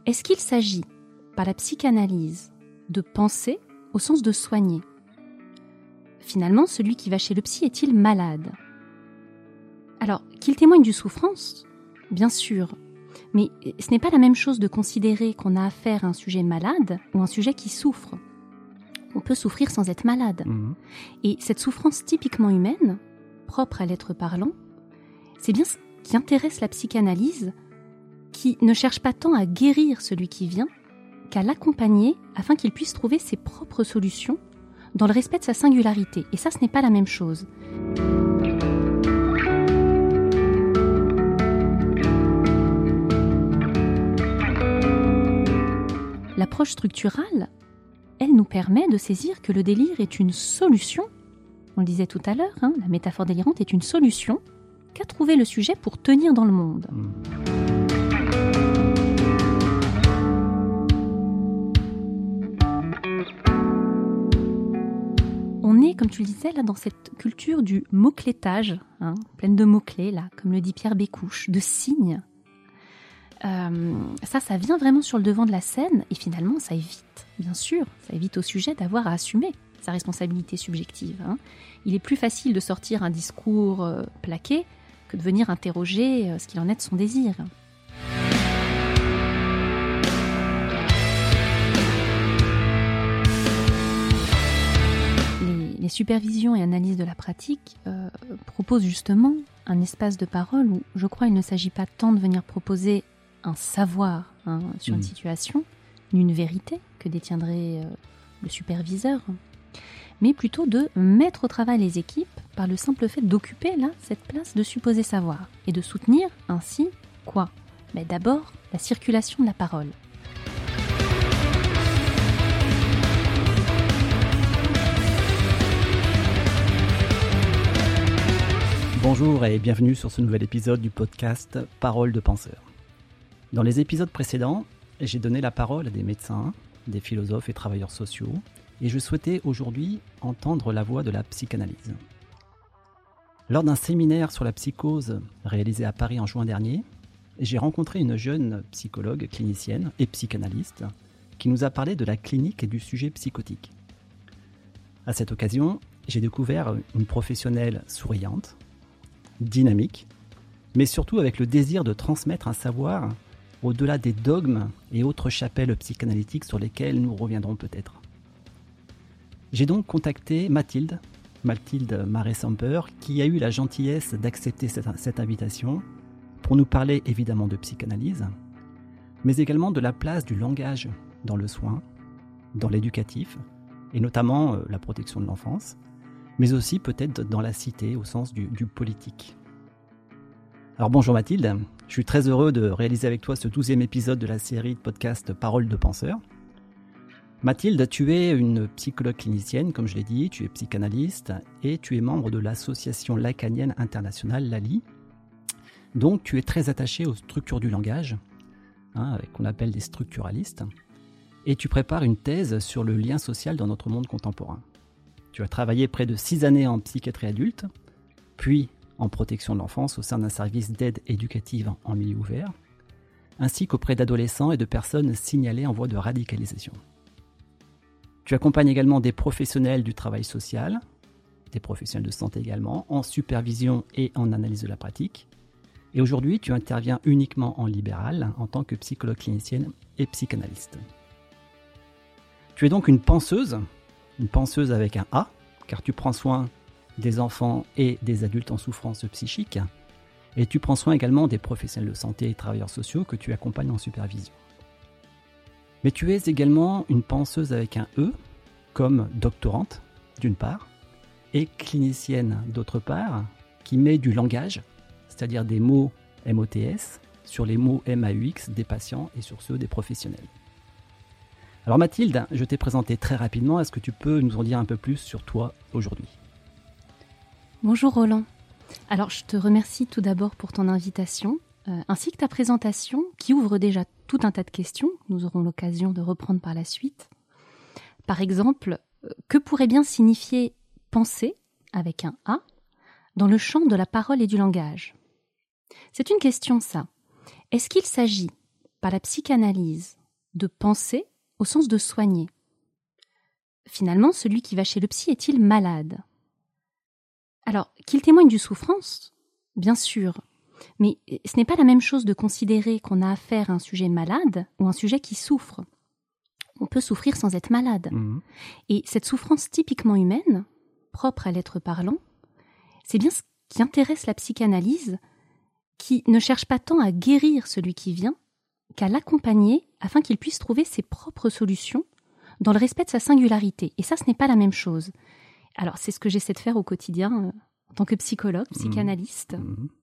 Est-ce qu'il s'agit, par la psychanalyse, de penser au sens de soigner ? Finalement, celui qui va chez le psy est-il malade ? Alors, qu'il témoigne d'une souffrance, bien sûr, mais ce n'est pas la même chose de considérer qu'on a affaire à un sujet malade ou un sujet qui souffre. On peut souffrir sans être malade. Et cette souffrance typiquement humaine, propre à l'être parlant, c'est bien ce qui intéresse la psychanalyse, qui ne cherche pas tant à guérir celui qui vient qu'à l'accompagner afin qu'il puisse trouver ses propres solutions dans le respect de sa singularité. Et ça, ce n'est pas la même chose. L'approche structurale, elle nous permet de saisir que le délire est une solution. On le disait tout à l'heure, la métaphore délirante est une solution qu'a trouvé le sujet pour tenir dans le monde. On est, comme tu le disais, là, dans cette culture du mot-clétage, pleine de mots-clés, là, comme le dit Pierre Bécouche, de signes. Ça vient vraiment sur le devant de la scène, et finalement, ça évite, bien sûr, ça évite au sujet d'avoir à assumer sa responsabilité subjective. Il est plus facile de sortir un discours plaqué que de venir interroger ce qu'il en est de son désir. Les supervisions et analyses de la pratique proposent justement un espace de parole où, je crois, il ne s'agit pas tant de venir proposer un savoir sur une situation, ni une vérité que détiendrait le superviseur, mais plutôt de mettre au travail les équipes par le simple fait d'occuper là cette place de supposé savoir et de soutenir ainsi quoi ? Mais d'abord la circulation de la parole. Bonjour et bienvenue sur ce nouvel épisode du podcast Paroles de penseurs. Dans les épisodes précédents, j'ai donné la parole à des médecins, des philosophes et travailleurs sociaux, et je souhaitais aujourd'hui entendre la voix de la psychanalyse. Lors d'un séminaire sur la psychose réalisé à Paris en juin dernier, j'ai rencontré une jeune psychologue clinicienne et psychanalyste qui nous a parlé de la clinique et du sujet psychotique. À cette occasion, j'ai découvert une professionnelle souriante, dynamique, mais surtout avec le désir de transmettre un savoir au-delà des dogmes et autres chapelles psychanalytiques sur lesquelles nous reviendrons peut-être. J'ai donc contacté Mathilde Marais-Samper, qui a eu la gentillesse d'accepter cette invitation pour nous parler évidemment de psychanalyse, mais également de la place du langage dans le soin, dans l'éducatif, et notamment la protection de l'enfance, mais aussi peut-être dans la cité au sens du politique. Alors bonjour Mathilde, je suis très heureux de réaliser avec toi ce 12e épisode de la série de podcast Paroles de penseurs. Mathilde, tu es une psychologue clinicienne, comme je l'ai dit, tu es psychanalyste et tu es membre de l'association lacanienne internationale, l'ALI. Donc tu es très attachée aux structures du langage, qu'on appelle des structuralistes, et tu prépares une thèse sur le lien social dans notre monde contemporain. Tu as travaillé près de 6 années en psychiatrie adulte, puis en protection de l'enfance au sein d'un service d'aide éducative en milieu ouvert, ainsi qu'auprès d'adolescents et de personnes signalées en voie de radicalisation. Tu accompagnes également des professionnels du travail social, des professionnels de santé également, en supervision et en analyse de la pratique. Et aujourd'hui, tu interviens uniquement en libéral en tant que psychologue clinicienne et psychanalyste. Tu es donc une penseuse avec un A, car tu prends soin des enfants et des adultes en souffrance psychique, et tu prends soin également des professionnels de santé et travailleurs sociaux que tu accompagnes en supervision. Mais tu es également une penseuse avec un E, comme doctorante, d'une part, et clinicienne, d'autre part, qui met du langage, c'est-à-dire des mots MOTS, sur les mots MAUX des patients et sur ceux des professionnels. Alors Mathilde, je t'ai présenté très rapidement, est-ce que tu peux nous en dire un peu plus sur toi aujourd'hui ? Bonjour Roland. Alors je te remercie tout d'abord pour ton invitation, ainsi que ta présentation qui ouvre déjà tout un tas de questions que nous aurons l'occasion de reprendre par la suite. Par exemple, que pourrait bien signifier penser, avec un A, dans le champ de la parole et du langage ? C'est une question ça. Est-ce qu'il s'agit, par la psychanalyse, de penser au sens de soigner. Finalement, celui qui va chez le psy est-il malade ? Alors, qu'il témoigne d'une souffrance, bien sûr, mais ce n'est pas la même chose de considérer qu'on a affaire à un sujet malade ou un sujet qui souffre. On peut souffrir sans être malade. Mmh. Et cette souffrance typiquement humaine, propre à l'être parlant, c'est bien ce qui intéresse la psychanalyse, qui ne cherche pas tant à guérir celui qui vient qu'à l'accompagner afin qu'il puisse trouver ses propres solutions dans le respect de sa singularité. Et ça, ce n'est pas la même chose. Alors, c'est ce que j'essaie de faire au quotidien en tant que psychologue, psychanalyste.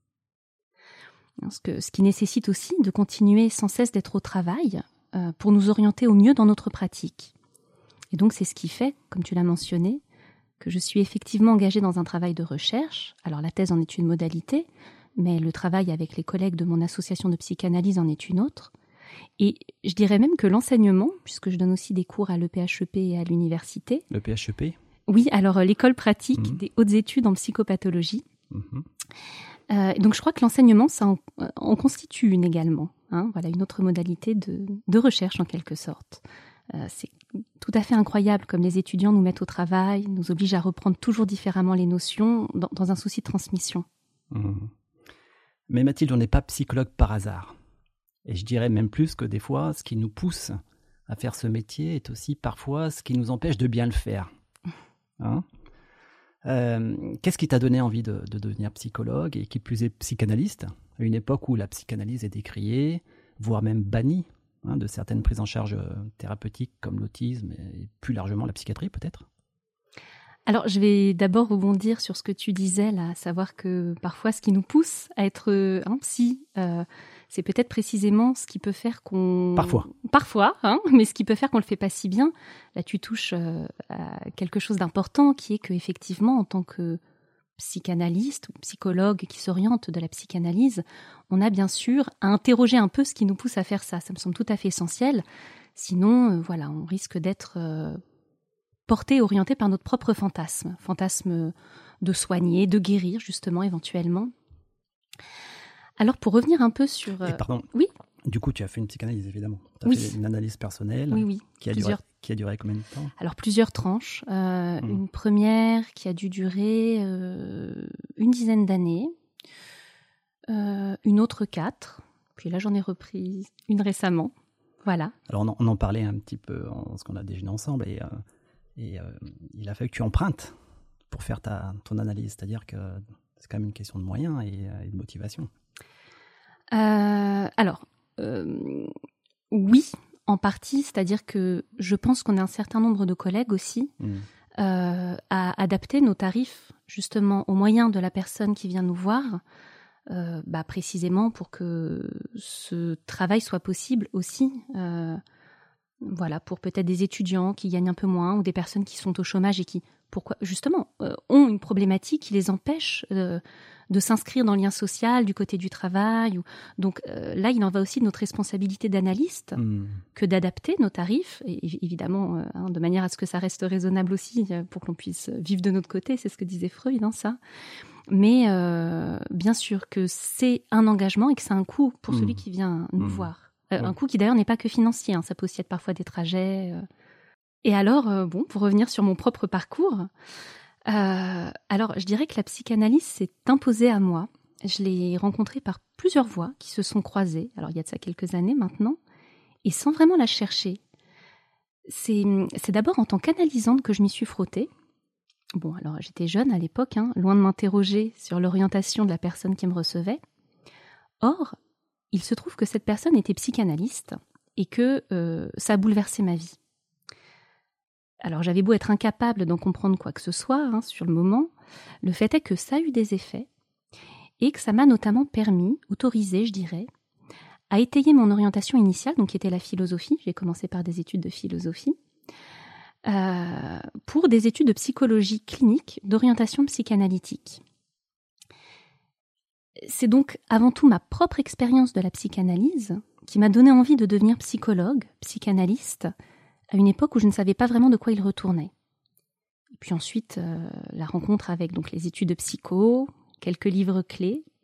Ce qui nécessite aussi de continuer sans cesse d'être au travail pour nous orienter au mieux dans notre pratique. Et donc, c'est ce qui fait, comme tu l'as mentionné, que je suis effectivement engagée dans un travail de recherche. Alors, la thèse en est une modalité, mais le travail avec les collègues de mon association de psychanalyse en est une autre. Et je dirais même que l'enseignement, puisque je donne aussi des cours à l'EPHEP et à l'université. Le PHEP ? Oui, alors l'école pratique des hautes études en psychopathologie. Donc je crois que l'enseignement, ça en constitue une également. Voilà, une autre modalité de recherche en quelque sorte. C'est tout à fait incroyable comme les étudiants nous mettent au travail, nous obligent à reprendre toujours différemment les notions dans un souci de transmission. Mais Mathilde, on n'est pas psychologue par hasard. Et je dirais même plus que des fois, ce qui nous pousse à faire ce métier est aussi parfois ce qui nous empêche de bien le faire. Qu'est-ce qui t'a donné envie de devenir psychologue et qui plus est psychanalyste, à une époque où la psychanalyse est décriée, voire même bannie de certaines prises en charge thérapeutiques comme l'autisme et plus largement la psychiatrie peut-être ? Alors, je vais d'abord rebondir sur ce que tu disais, là, à savoir que parfois, ce qui nous pousse à être un psy, c'est peut-être précisément ce qui peut faire qu'on... Parfois, mais ce qui peut faire qu'on le fait pas si bien. Là, tu touches à quelque chose d'important, qui est qu'effectivement, en tant que psychanalyste ou psychologue qui s'oriente de la psychanalyse, on a bien sûr à interroger un peu ce qui nous pousse à faire ça. Ça me semble tout à fait essentiel. Sinon, voilà, on risque d'être... porté, orienté par notre propre fantasme de soigner, de guérir justement éventuellement. Alors pour revenir un peu sur... pardon, oui. Du coup tu as fait une psychanalyse évidemment, tu as fait une analyse personnelle qui a duré combien de temps ? Alors plusieurs tranches, une première qui a dû durer une dizaine d'années, une autre 4, puis là j'en ai repris une récemment, voilà. Alors on en parlait un petit peu parce qu'on a déjeuné ensemble et il a fallu que tu empruntes pour faire ton analyse, c'est-à-dire que c'est quand même une question de moyens et de motivation. Oui, en partie, c'est-à-dire que je pense qu'on a un certain nombre de collègues aussi à adapter nos tarifs justement aux moyens de la personne qui vient nous voir, précisément pour que ce travail soit possible aussi. Voilà, pour peut-être des étudiants qui gagnent un peu moins ou des personnes qui sont au chômage et qui, ont une problématique qui les empêche de s'inscrire dans le lien social du côté du travail. Donc là, il en va aussi de notre responsabilité d'analyste que d'adapter nos tarifs, et évidemment, de manière à ce que ça reste raisonnable aussi pour que l'on puisse vivre de notre côté, c'est ce que disait Freud, ça. Mais bien sûr que c'est un engagement et que c'est un coût pour celui qui vient nous voir. Un coût qui d'ailleurs n'est pas que financier, ça peut aussi être parfois des trajets. Et alors, pour revenir sur mon propre parcours, alors je dirais que la psychanalyse s'est imposée à moi. Je l'ai rencontrée par plusieurs voies qui se sont croisées, alors il y a de ça quelques années maintenant, et sans vraiment la chercher. C'est d'abord en tant qu'analysante que je m'y suis frottée. Bon, alors j'étais jeune à l'époque, loin de m'interroger sur l'orientation de la personne qui me recevait. Or, il se trouve que cette personne était psychanalyste et que ça a bouleversé ma vie. Alors j'avais beau être incapable d'en comprendre quoi que ce soit sur le moment, le fait est que ça a eu des effets et que ça m'a notamment autorisé, je dirais, à étayer mon orientation initiale, donc qui était la philosophie. J'ai commencé par des études de philosophie, pour des études de psychologie clinique, d'orientation psychanalytique. C'est donc avant tout ma propre expérience de la psychanalyse qui m'a donné envie de devenir psychologue, psychanalyste, à une époque où je ne savais pas vraiment de quoi il retournait. Et puis ensuite, la rencontre avec donc les études de psycho, quelques livres clés,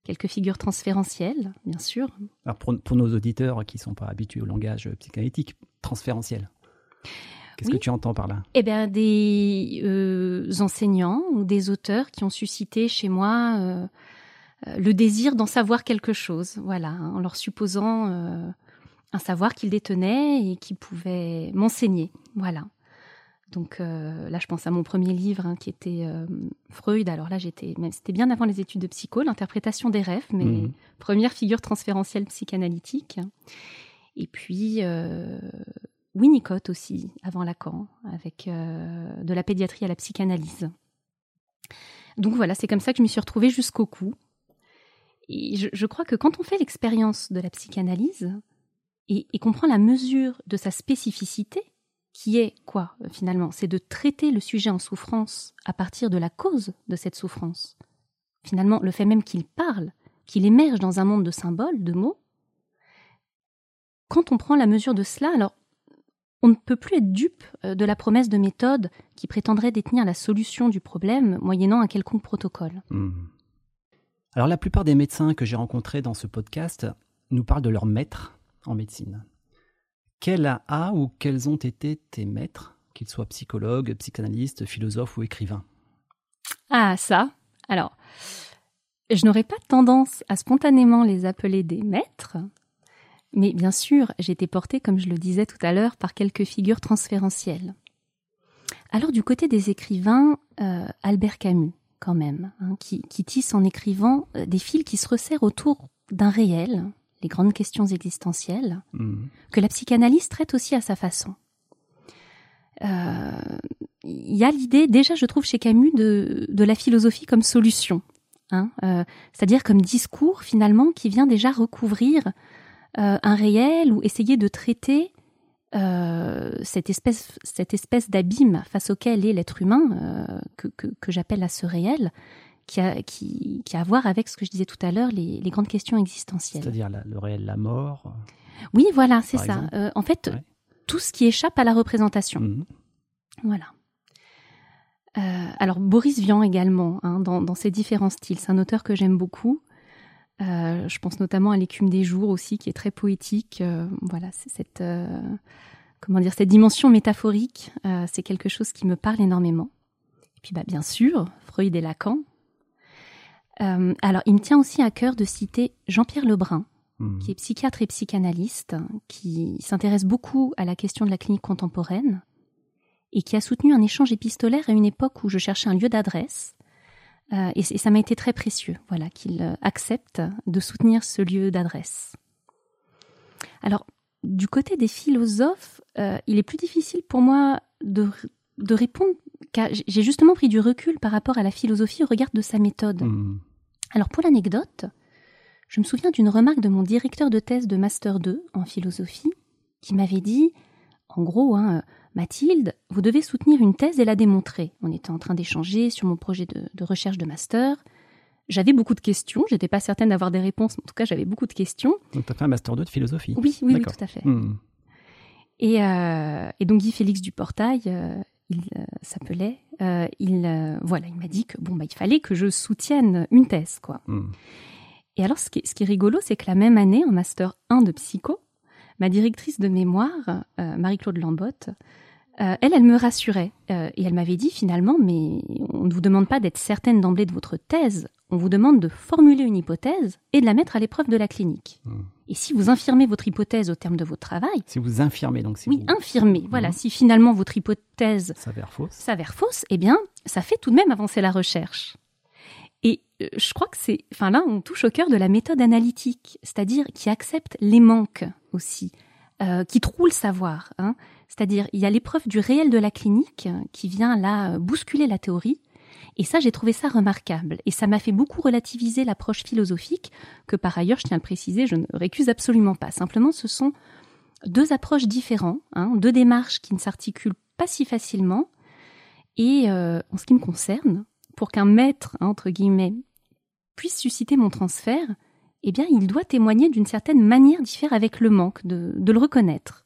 quelques figures transférentielles, bien sûr. Alors pour nos auditeurs qui ne sont pas habitués au langage psychanalytique, transférentiel, qu'est-ce que tu entends par là ? Eh bien, des enseignants ou des auteurs qui ont suscité chez moi le désir d'en savoir quelque chose, voilà, en leur supposant un savoir qu'ils détenaient et qui pouvaient m'enseigner, voilà. Donc là, je pense à mon premier livre qui était Freud. Alors là, c'était bien avant les études de psycho, l'interprétation des rêves, mes premières figures transférentielles psychanalytiques. Et puis Winnicott aussi, avant Lacan, avec de la pédiatrie à la psychanalyse. Donc voilà, c'est comme ça que je m'y suis retrouvée jusqu'au cou. Et je crois que quand on fait l'expérience de la psychanalyse et qu'on prend la mesure de sa spécificité, qui est quoi, finalement ? C'est de traiter le sujet en souffrance à partir de la cause de cette souffrance. Finalement, le fait même qu'il parle, qu'il émerge dans un monde de symboles, de mots, quand on prend la mesure de cela, alors on ne peut plus être dupe de la promesse de méthode qui prétendrait détenir la solution du problème moyennant un quelconque protocole. Alors la plupart des médecins que j'ai rencontrés dans ce podcast nous parlent de leur maître en médecine. Quels ou quels ont été tes maîtres, qu'ils soient psychologues, psychanalystes, philosophes ou écrivains ? Ah, ça. Alors, je n'aurais pas tendance à spontanément les appeler des maîtres, mais bien sûr, j'ai été portée, comme je le disais tout à l'heure, par quelques figures transférentielles. Alors, du côté des écrivains, Albert Camus, quand même, qui tisse en écrivant des fils qui se resserrent autour d'un réel, les grandes questions existentielles, que la psychanalyse traite aussi à sa façon. Il y a l'idée, déjà je trouve chez Camus, de la philosophie comme solution, c'est-à-dire comme discours finalement qui vient déjà recouvrir un réel ou essayer de traiter cette espèce d'abîme face auquel est l'être humain, que j'appelle là ce réel, qui a à voir avec ce que je disais tout à l'heure, les grandes questions existentielles. C'est-à-dire le réel, la mort. Oui, voilà, c'est ça. En fait, ouais. Tout ce qui échappe à la représentation. Voilà. Alors, Boris Vian également, dans ses différents styles. C'est un auteur que j'aime beaucoup. Je pense notamment à L'écume des jours aussi, qui est très poétique. Voilà, c'est cette dimension métaphorique. C'est quelque chose qui me parle énormément. Et puis, bien sûr, Freud et Lacan. Alors, il me tient aussi à cœur de citer Jean-Pierre Lebrun, qui est psychiatre et psychanalyste, qui s'intéresse beaucoup à la question de la clinique contemporaine et qui a soutenu un échange épistolaire à une époque où je cherchais un lieu d'adresse. Et ça m'a été très précieux, voilà, qu'il accepte de soutenir ce lieu d'adresse. Alors, du côté des philosophes, il est plus difficile pour moi de répondre, car j'ai justement pris du recul par rapport à la philosophie au regard de sa méthode. Alors, pour l'anecdote, je me souviens d'une remarque de mon directeur de thèse de Master 2 en philosophie, qui m'avait dit, en gros, Mathilde, vous devez soutenir une thèse et la démontrer. On était en train d'échanger sur mon projet de recherche de master. J'avais beaucoup de questions, j'étais pas certaine d'avoir des réponses, mais en tout cas j'avais beaucoup de questions. Donc tu as fait un Master 2 de philosophie. Oui, tout à fait. Et donc Guy Félix Duportail, il s'appelait, il m'a dit que il fallait que je soutienne une thèse, quoi. Et alors ce qui est rigolo, c'est que la même année, en Master 1 de psycho, ma directrice de mémoire, Marie-Claude Lambotte, elle me rassurait. Et elle m'avait dit finalement, mais on ne vous demande pas d'être certaine d'emblée de votre thèse, on vous demande de formuler une hypothèse et de la mettre à l'épreuve de la clinique. Et si vous infirmez votre hypothèse au terme de votre travail... Si vous infirmez, donc c'est... Oui, infirmer. Voilà, si finalement votre hypothèse... S'avère fausse, eh bien, ça fait tout de même avancer la recherche. Et je crois que là, on touche au cœur de la méthode analytique, c'est-à-dire qui accepte les manques aussi, qui troue le savoir. C'est-à-dire, il y a l'épreuve du réel de la clinique qui vient là bousculer la théorie. Et ça, j'ai trouvé ça remarquable. Et ça m'a fait beaucoup relativiser l'approche philosophique, que par ailleurs, je tiens à le préciser, je ne récuse absolument pas. Simplement, ce sont deux approches différentes, deux démarches qui ne s'articulent pas si facilement. Et en ce qui me concerne, pour qu'un maître, entre guillemets, puisse susciter mon transfert, eh bien, il doit témoigner d'une certaine manière d'y faire avec le manque, de le reconnaître.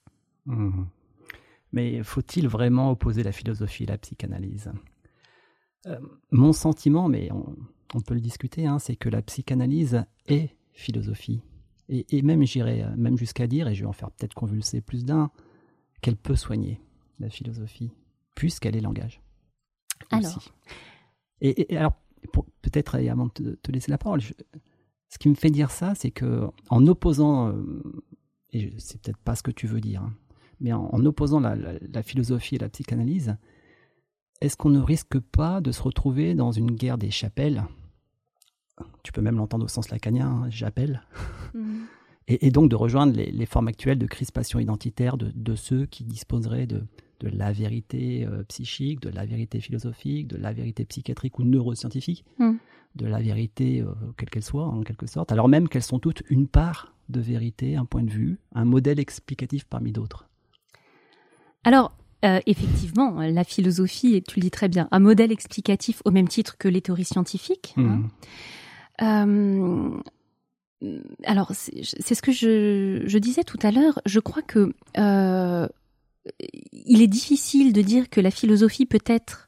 Mais faut-il vraiment opposer la philosophie et la psychanalyse ? Mon sentiment, mais on peut le discuter, hein, c'est que la psychanalyse est philosophie. Et même, j'irais même jusqu'à dire, et je vais en faire peut-être convulser plus d'un, qu'elle peut soigner la philosophie, puisqu'elle est langage. Alors. Aussi. Et alors, peut-être, et avant de te laisser la parole, ce qui me fait dire ça, c'est que en opposant, et c'est peut-être pas ce que tu veux dire, hein, mais en opposant la philosophie et la psychanalyse, est-ce qu'on ne risque pas de se retrouver dans une guerre des chapelles ? Tu peux même l'entendre au sens lacanien, hein, j'appelle. Et donc de rejoindre les formes actuelles de crispation identitaire de ceux qui disposeraient de la vérité psychique, de la vérité philosophique, de la vérité psychiatrique ou neuroscientifique, de la vérité quelle qu'elle soit, en quelque sorte, alors même qu'elles sont toutes une part de vérité, un point de vue, un modèle explicatif parmi d'autres. Alors, effectivement, la philosophie est, tu le dis très bien, un modèle explicatif au même titre que les théories scientifiques. Alors, c'est ce que je disais tout à l'heure. Je crois que il est difficile de dire que la philosophie peut être,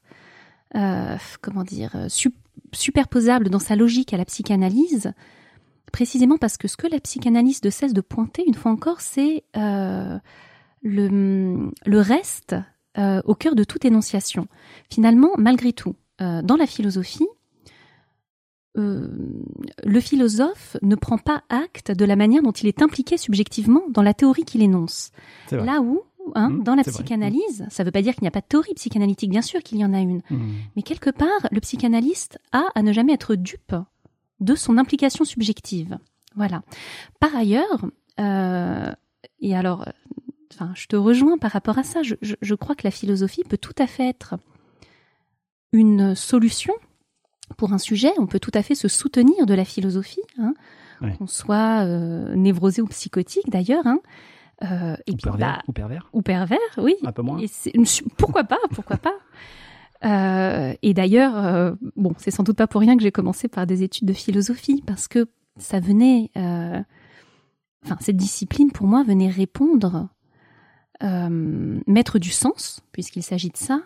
superposable dans sa logique à la psychanalyse, précisément parce que ce que la psychanalyse ne cesse de pointer, une fois encore, c'est le reste au cœur de toute énonciation. Finalement, malgré tout, dans la philosophie, le philosophe ne prend pas acte de la manière dont il est impliqué subjectivement dans la théorie qu'il énonce. Là où, dans la psychanalyse, ça ne veut pas dire qu'il n'y a pas de théorie psychanalytique, bien sûr qu'il y en a une, mais quelque part, le psychanalyste a à ne jamais être dupe de son implication subjective. Voilà. Par ailleurs, et alors, je te rejoins par rapport à ça, je crois que la philosophie peut tout à fait être une solution pour un sujet. On peut tout à fait se soutenir de la philosophie, qu'on soit névrosé ou psychotique d'ailleurs. Ou pervers. Ou pervers, oui. Un peu moins. Pourquoi pas. Et d'ailleurs, c'est sans doute pas pour rien que j'ai commencé par des études de philosophie, parce que ça venait... cette discipline, pour moi, venait répondre, mettre du sens, puisqu'il s'agit de ça,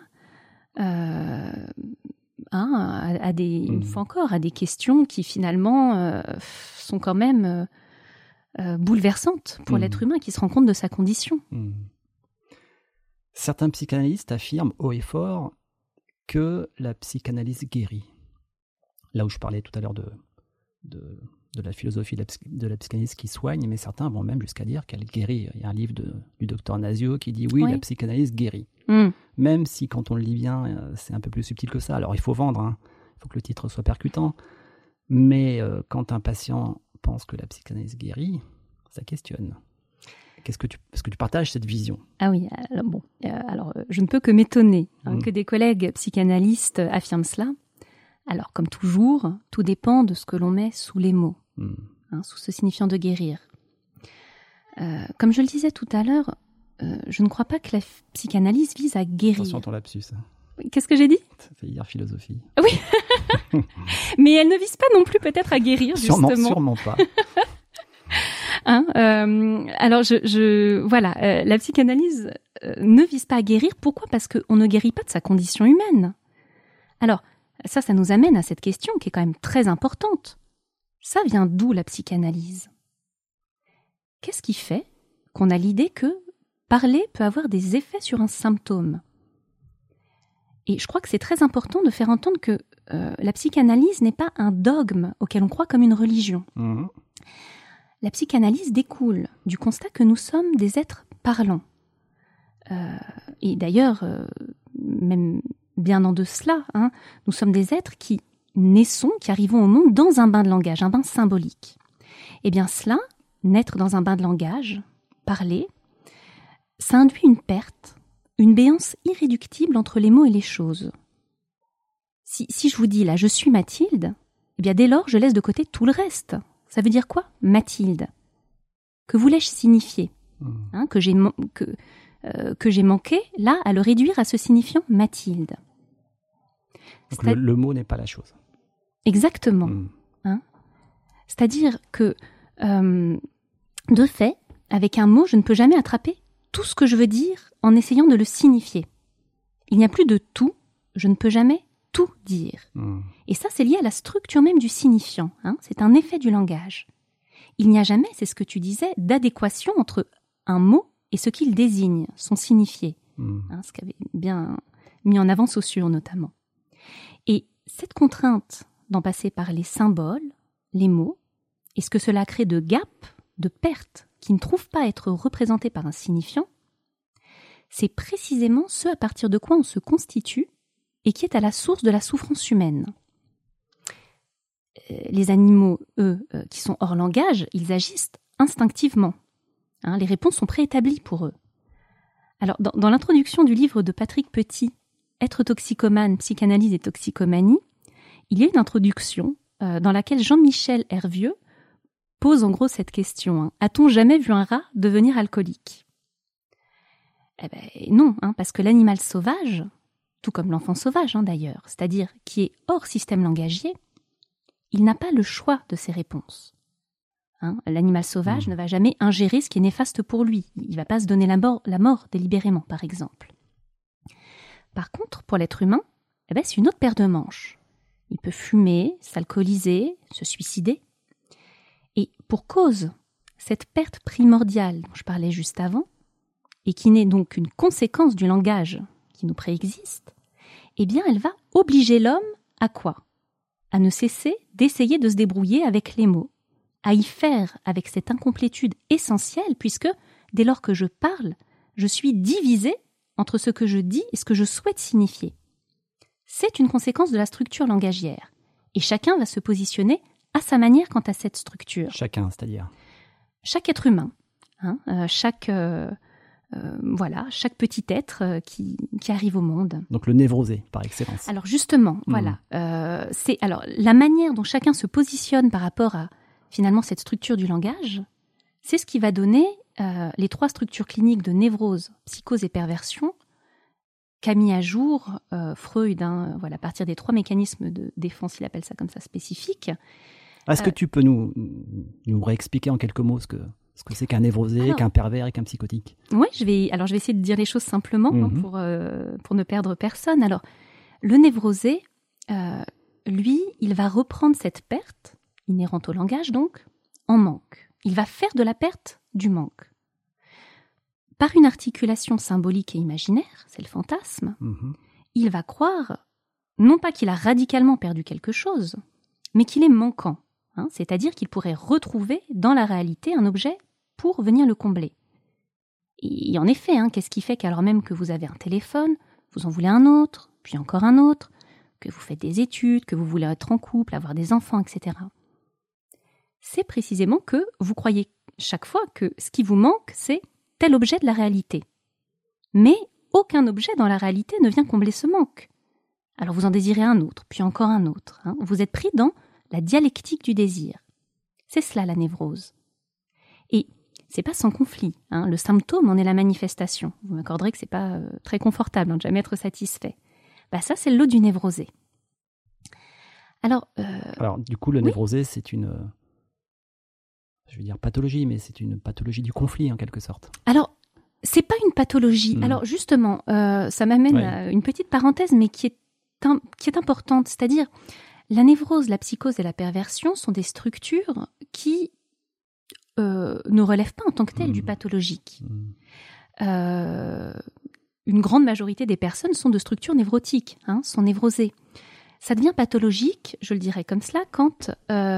une fois encore, à des questions qui finalement sont quand même bouleversantes pour l'être humain qui se rend compte de sa condition. Certains psychanalystes affirment haut et fort que la psychanalyse guérit. Là où je parlais tout à l'heure de la philosophie de la psychanalyse qui soigne, mais certains vont même jusqu'à dire qu'elle guérit. Il y a un livre du docteur Nasio qui dit oui, la psychanalyse guérit. Même si quand on le lit bien, c'est un peu plus subtil que ça. Alors il faut vendre, il faut que le titre soit percutant, mais quand un patient pense que la psychanalyse guérit, ça questionne. Est-ce que tu partages cette vision ? Ah oui, alors je ne peux que m'étonner que des collègues psychanalystes affirment cela. Alors, comme toujours, tout dépend de ce que l'on met sous les mots, sous ce signifiant de guérir. Comme je le disais tout à l'heure, je ne crois pas que la psychanalyse vise à guérir. Attention à ton lapsus. Qu'est-ce que j'ai dit ? Ça fait dire philosophie. Oui, mais elle ne vise pas non plus peut-être à guérir, justement. Sûrement pas. Alors, la psychanalyse ne vise pas à guérir. Pourquoi ? Parce qu'on ne guérit pas de sa condition humaine. Alors, ça nous amène à cette question qui est quand même très importante. Ça vient d'où la psychanalyse ? Qu'est-ce qui fait qu'on a l'idée que parler peut avoir des effets sur un symptôme ? Et je crois que c'est très important de faire entendre que la psychanalyse n'est pas un dogme auquel on croit comme une religion. La psychanalyse découle du constat que nous sommes des êtres parlants. Et d'ailleurs, même bien en de cela, nous sommes des êtres qui naissons, qui arrivons au monde dans un bain de langage, un bain symbolique. Eh bien cela, naître dans un bain de langage, parler, ça induit une perte, une béance irréductible entre les mots et les choses. Si je vous dis là, je suis Mathilde, eh bien dès lors, je laisse de côté tout le reste. Ça veut dire quoi, Mathilde ? Que voulais-je signifier ? Que j'ai manqué, là, à le réduire à ce signifiant Mathilde. Donc le mot n'est pas la chose. Exactement. C'est-à-dire que, de fait, avec un mot, je ne peux jamais attraper tout ce que je veux dire en essayant de le signifier. Il n'y a plus de tout, je ne peux jamais tout dire. Et ça, c'est lié à la structure même du signifiant. C'est un effet du langage. Il n'y a jamais, c'est ce que tu disais, d'adéquation entre un mot et ce qu'il désigne, son signifié. Ce qu'avait bien mis en avant Saussure notamment. Et cette contrainte d'en passer par les symboles, les mots, et ce que cela crée de gaps, de pertes, qui ne trouvent pas à être représentés par un signifiant, c'est précisément ce à partir de quoi on se constitue et qui est à la source de la souffrance humaine. Les animaux, eux, qui sont hors langage, ils agissent instinctivement. Les réponses sont préétablies pour eux. Alors, dans l'introduction du livre de Patrick Petit, « Être toxicomane, psychanalyse et toxicomanie », il y a une introduction dans laquelle Jean-Michel Hervieux pose en gros cette question. A-t-on jamais vu un rat devenir alcoolique ? Eh ben non, parce que l'animal sauvage, tout comme l'enfant sauvage d'ailleurs, c'est-à-dire qui est hors système langagier, il n'a pas le choix de ses réponses. L'animal sauvage ne va jamais ingérer ce qui est néfaste pour lui. Il ne va pas se donner la mort délibérément, par exemple. Par contre, pour l'être humain, c'est une autre paire de manches. Il peut fumer, s'alcooliser, se suicider. Et pour cause, cette perte primordiale dont je parlais juste avant, et qui n'est donc qu'une conséquence du langage qui nous préexiste, elle va obliger l'homme à quoi ? À ne cesser d'essayer de se débrouiller avec les mots, à y faire avec cette incomplétude essentielle, puisque dès lors que je parle, je suis divisée entre ce que je dis et ce que je souhaite signifier. C'est une conséquence de la structure langagière, et chacun va se positionner à sa manière quant à cette structure. Chacun, c'est-à-dire ? Chaque être humain, chaque petit être qui arrive au monde. Donc le névrosé, par excellence. Alors justement, c'est la manière dont chacun se positionne par rapport à finalement cette structure du langage, c'est ce qui va donner les 3 structures cliniques de névrose, psychose et perversion qu'a mis à jour Freud, à partir des 3 mécanismes de défense, il appelle ça comme ça, spécifiques. Est-ce que tu peux nous réexpliquer en quelques mots ce que c'est qu'un névrosé, qu'un pervers et qu'un psychotique ? Oui, je vais essayer de dire les choses simplement pour ne perdre personne. Alors, le névrosé, lui, il va reprendre cette perte, inhérente au langage donc, en manque. Il va faire de la perte du manque. Par une articulation symbolique et imaginaire, c'est le fantasme, il va croire, non pas qu'il a radicalement perdu quelque chose, mais qu'il est manquant. C'est-à-dire qu'il pourrait retrouver dans la réalité un objet pour venir le combler. Et en effet, qu'est-ce qui fait qu'alors même que vous avez un téléphone, vous en voulez un autre, puis encore un autre, que vous faites des études, que vous voulez être en couple, avoir des enfants, etc. C'est précisément que vous croyez chaque fois que ce qui vous manque, c'est tel objet de la réalité. Mais aucun objet dans la réalité ne vient combler ce manque. Alors vous en désirez un autre, puis encore un autre. Vous êtes pris dans la dialectique du désir. C'est cela la névrose. Et c'est pas sans conflit. Le symptôme en est la manifestation. Vous m'accorderez que c'est pas très confortable de jamais être satisfait. Ça, c'est le lot du névrosé. Alors, du coup, le névrosé, c'est une, pathologie, mais c'est une pathologie du conflit en quelque sorte. Alors, c'est pas une pathologie. Alors justement, ça m'amène à une petite parenthèse, mais qui est importante. C'est-à-dire, la névrose, la psychose et la perversion sont des structures qui ne relèvent pas en tant que telles du pathologique. Une grande majorité des personnes sont de structures névrotiques, sont névrosées. Ça devient pathologique, je le dirais comme cela, quand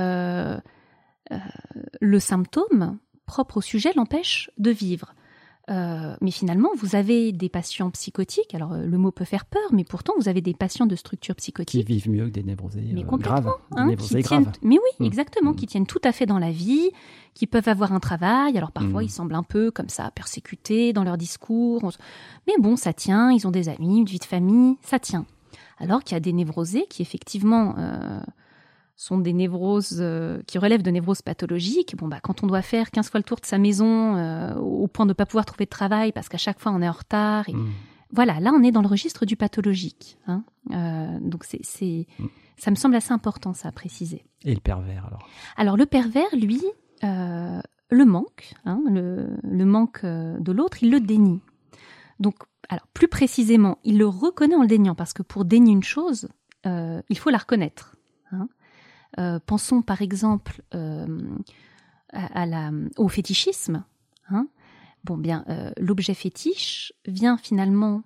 le symptôme propre au sujet l'empêche de vivre. Mais finalement, vous avez des patients psychotiques, alors le mot peut faire peur, mais pourtant vous avez des patients de structure psychotique. Qui vivent mieux que des névrosés graves. Des névrosés graves. Mais oui, exactement, qui tiennent tout à fait dans la vie, qui peuvent avoir un travail, alors parfois ils semblent un peu comme ça, persécutés dans leur discours, mais bon, ça tient, ils ont des amis, une vie de famille, ça tient. Alors qu'il y a des névrosés qui effectivement sont des névroses qui relèvent de névroses pathologiques. Quand on doit faire 15 fois le tour de sa maison au point de ne pas pouvoir trouver de travail parce qu'à chaque fois on est en retard. Et voilà, là on est dans le registre du pathologique. Donc ça me semble assez important ça à préciser. Et le pervers alors ? Alors le pervers, lui, le manque, le manque de l'autre, il le dénie. Donc, alors plus précisément, il le reconnaît en le déniant parce que pour dénier une chose, il faut la reconnaître. Pensons par exemple au fétichisme. L'objet fétiche vient finalement,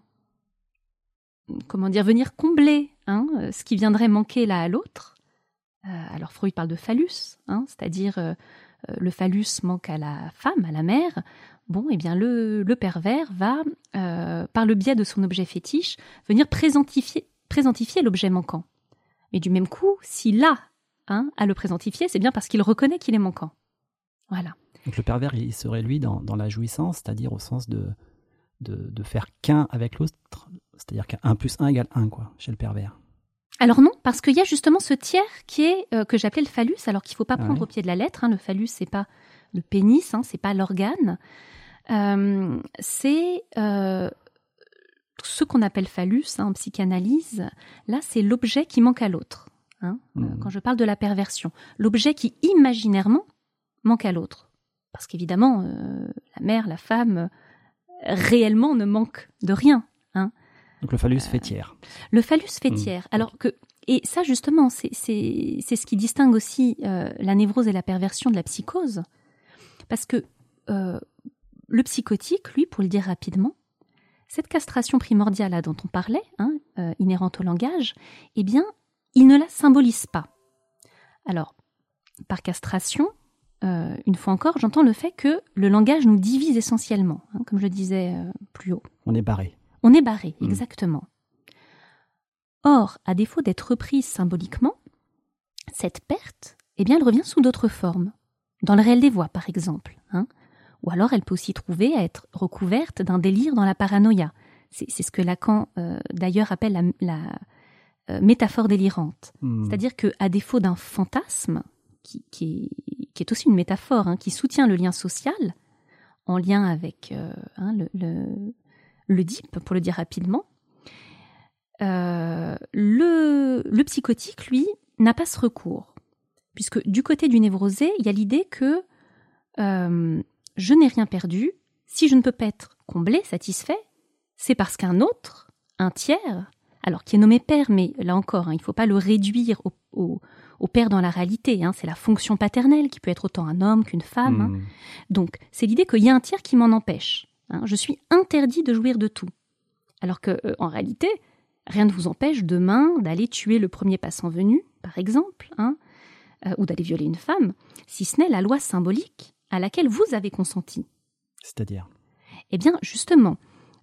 venir combler ce qui viendrait manquer l'un à l'autre. Alors Freud parle de phallus, c'est-à-dire le phallus manque à la femme, à la mère. Le pervers va, par le biais de son objet fétiche, venir présentifier l'objet manquant. Mais du même coup, s'il a à le présentifier, c'est bien parce qu'il reconnaît qu'il est manquant. Voilà. Donc le pervers, il serait lui dans la jouissance, c'est-à-dire au sens de faire qu'un avec l'autre, c'est-à-dire qu'un plus 1 égale 1, chez le pervers. Alors non, parce qu'il y a justement ce tiers qui est que j'appelais le phallus, alors qu'il ne faut pas prendre au pied de la lettre. Le phallus, c'est pas le pénis, c'est pas l'organe. C'est ce qu'on appelle phallus en psychanalyse. Là, c'est l'objet qui manque à l'autre. Quand je parle de la perversion, l'objet qui imaginairement manque à l'autre. Parce qu'évidemment, la mère, la femme, réellement ne manque de rien. Donc le phallus fait tiers. Le phallus fait tiers. Et ça justement, c'est ce qui distingue aussi la névrose et la perversion de la psychose. Parce que le psychotique, lui, pour le dire rapidement, cette castration primordiale là, dont on parlait, inhérente au langage, eh bien, il ne la symbolise pas. Alors, par castration, une fois encore, j'entends le fait que le langage nous divise essentiellement, comme je le disais plus haut. On est barré. On est barré, exactement. Or, à défaut d'être reprise symboliquement, cette perte, eh bien, elle revient sous d'autres formes. Dans le réel des voix, par exemple. Ou alors, elle peut aussi trouver à être recouverte d'un délire dans la paranoïa. C'est ce que Lacan, d'ailleurs, appelle la métaphore délirante. C'est-à-dire qu'à défaut d'un fantasme, qui est aussi une métaphore, qui soutient le lien social, en lien avec l'Oedipe, pour le dire rapidement, le psychotique, lui, n'a pas ce recours. Puisque du côté du névrosé, il y a l'idée que je n'ai rien perdu, si je ne peux pas être comblé, satisfait, c'est parce qu'un autre, un tiers, alors qui est nommé père, mais là encore, il ne faut pas le réduire au père dans la réalité, c'est la fonction paternelle qui peut être autant un homme qu'une femme. Donc, c'est l'idée qu'il y a un tiers qui m'en empêche. Je suis interdit de jouir de tout. Alors qu'en réalité, rien ne vous empêche demain d'aller tuer le premier passant venu, par exemple, ou d'aller violer une femme, si ce n'est la loi symbolique à laquelle vous avez consenti. C'est-à-dire ? Eh bien, justement,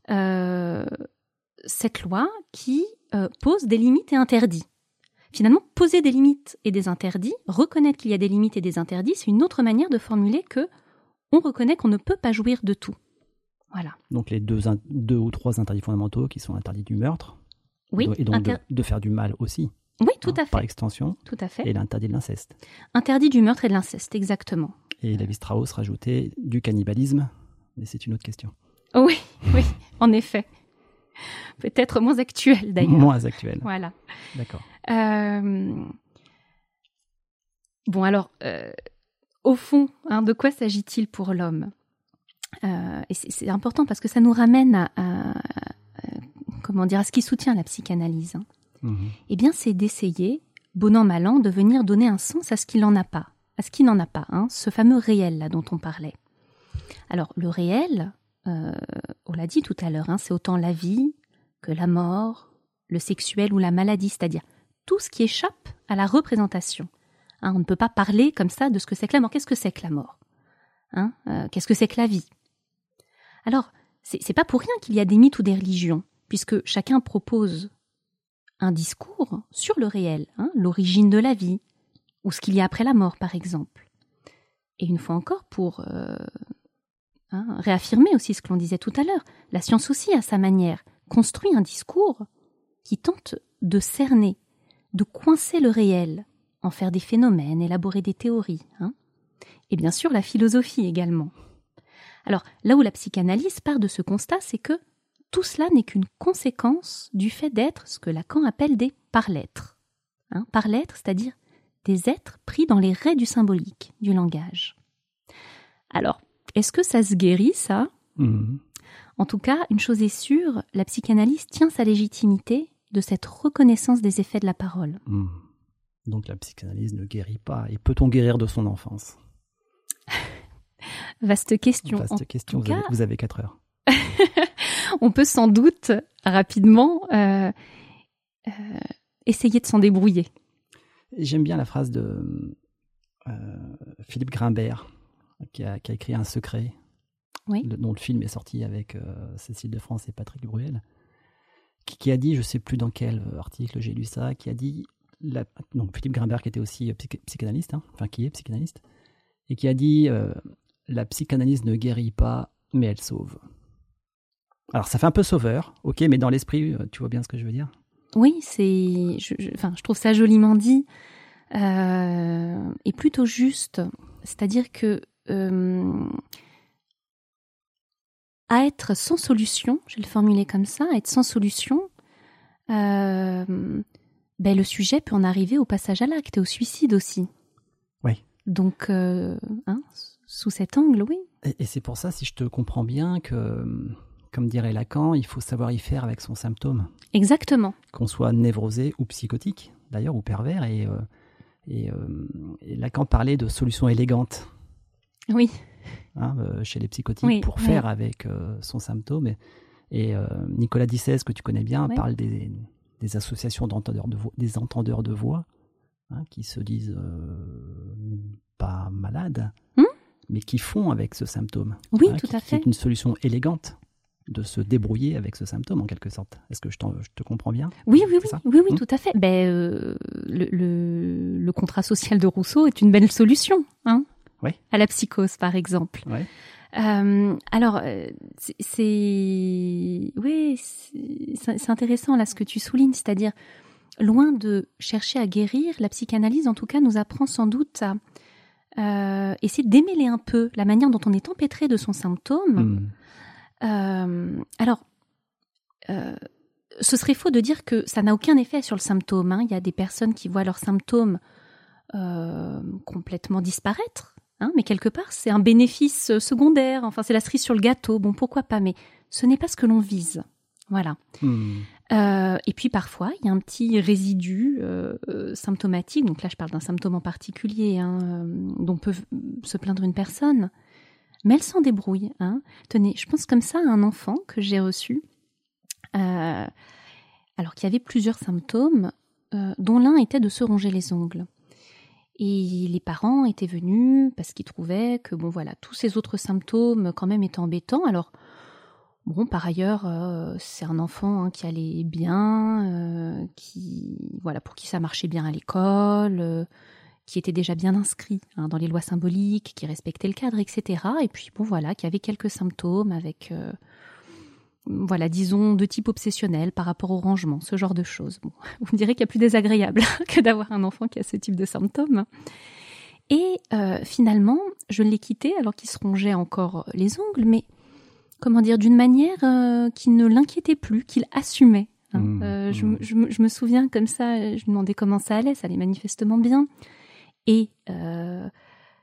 cette loi qui pose des limites et interdits. Finalement, poser des limites et des interdits, reconnaître qu'il y a des limites et des interdits, c'est une autre manière de formuler que on reconnaît qu'on ne peut pas jouir de tout. Voilà. Donc les deux ou trois interdits fondamentaux qui sont l'interdit du meurtre, et donc de faire du mal aussi. Oui, tout à fait. Par extension. Tout à fait. Et l'interdit de l'inceste. Interdit du meurtre et de l'inceste, exactement. Et Lévi-Strauss rajoutait du cannibalisme, mais c'est une autre question. Oui, en effet. Peut-être moins actuel d'ailleurs. Moins actuel. Voilà. D'accord. Bon alors, au fond, de quoi s'agit-il pour l'homme ? Et c'est important parce que ça nous ramène à ce qui soutient la psychanalyse. Eh bien, c'est d'essayer, bon an mal an, de venir donner un sens à ce qu'il n'en a pas, ce fameux réel là dont on parlait. Alors, le réel, on l'a dit tout à l'heure, c'est autant la vie que la mort, le sexuel ou la maladie, c'est-à-dire tout ce qui échappe à la représentation. On ne peut pas parler comme ça de ce que c'est que la mort. Qu'est-ce que c'est que la mort ? Qu'est-ce que c'est que la vie ? Alors, c'est pas pour rien qu'il y a des mythes ou des religions, puisque chacun propose un discours sur le réel, l'origine de la vie, ou ce qu'il y a après la mort, par exemple. Et une fois encore, pour réaffirmer aussi ce que l'on disait tout à l'heure, la science aussi, à sa manière, construit un discours qui tente de cerner, de coincer le réel, en faire des phénomènes, élaborer des théories. Et bien sûr, la philosophie également. Alors, là où la psychanalyse part de ce constat, c'est que tout cela n'est qu'une conséquence du fait d'être ce que Lacan appelle des par-l'être. Par-l'être, c'est-à-dire des êtres pris dans les raies du symbolique, du langage. Alors, est-ce que ça se guérit, ça ? En tout cas, une chose est sûre, la psychanalyse tient sa légitimité de cette reconnaissance des effets de la parole. Donc la psychanalyse ne guérit pas. Et peut-on guérir de son enfance ? Vaste question. Vaste question, vous avez 4 heures. On peut sans doute rapidement essayer de s'en débrouiller. J'aime bien la phrase de Philippe Grimbert, qui a écrit Un secret, oui. Dont le film est sorti avec Cécile de France et Patrick Bruel, qui a dit, je ne sais plus dans quel article j'ai lu ça, qui a dit, donc Philippe Grimbert qui était aussi psychanalyste, qui est psychanalyste, et qui a dit la psychanalyse ne guérit pas, mais elle sauve. Alors ça fait un peu sauveur, ok, mais dans l'esprit, tu vois bien ce que je veux dire ? Oui, je trouve ça joliment dit et plutôt juste. C'est-à-dire que à être sans solution, je vais le formuler comme ça, à être sans solution, le sujet peut en arriver au passage à l'acte et au suicide aussi. Oui. Donc, sous cet angle, oui. Et c'est pour ça, si je te comprends bien, que, comme dirait Lacan, il faut savoir y faire avec son symptôme. Exactement. Qu'on soit névrosé ou psychotique, d'ailleurs, ou pervers. Et Lacan parlait de solutions élégantes. Oui. Chez les psychotiques, pour faire avec son symptôme. Et Nicolas Dissès, que tu connais bien, parle des associations des entendeurs de voix, qui se disent pas malades, mais qui font avec ce symptôme. Oui, tout à fait. C'est une solution élégante de se débrouiller avec ce symptôme, en quelque sorte. Est-ce que je te comprends bien ? Oui, tout à fait. Le contrat social de Rousseau est une belle solution, à la psychose, par exemple. Ouais. Alors, c'est intéressant là ce que tu soulignes, c'est-à-dire, loin de chercher à guérir, la psychanalyse, en tout cas, nous apprend sans doute à essayer de démêler un peu la manière dont on est empêtré de son symptôme. Ce serait faux de dire que ça n'a aucun effet sur le symptôme. Il y a des personnes qui voient leurs symptômes complètement disparaître, mais quelque part, c'est un bénéfice secondaire. Enfin, c'est la cerise sur le gâteau. Bon, pourquoi pas, mais ce n'est pas ce que l'on vise. Voilà. Et puis, parfois, il y a un petit résidu symptomatique. Donc là, je parle d'un symptôme en particulier dont peut se plaindre une personne. Mais elle s'en débrouille. Tenez, je pense comme ça à un enfant que j'ai reçu, alors qu'il y avait plusieurs symptômes, dont l'un était de se ronger les ongles. Et les parents étaient venus parce qu'ils trouvaient que, tous ces autres symptômes quand même étaient embêtants. Alors, par ailleurs, c'est un enfant qui allait bien, pour qui ça marchait bien à l'école, qui était déjà bien inscrit dans les lois symboliques, qui respectait le cadre, etc. Et puis, qui avait quelques symptômes avec, disons, de type obsessionnel par rapport au rangement, ce genre de choses. Bon, vous me direz qu'il y a plus désagréable que d'avoir un enfant qui a ce type de symptômes. Et finalement, je l'ai quitté alors qu'il se rongeait encore les ongles, mais d'une manière qui ne l'inquiétait plus, qu'il assumait. Je me souviens comme ça, je me demandais comment ça allait manifestement bien. Et il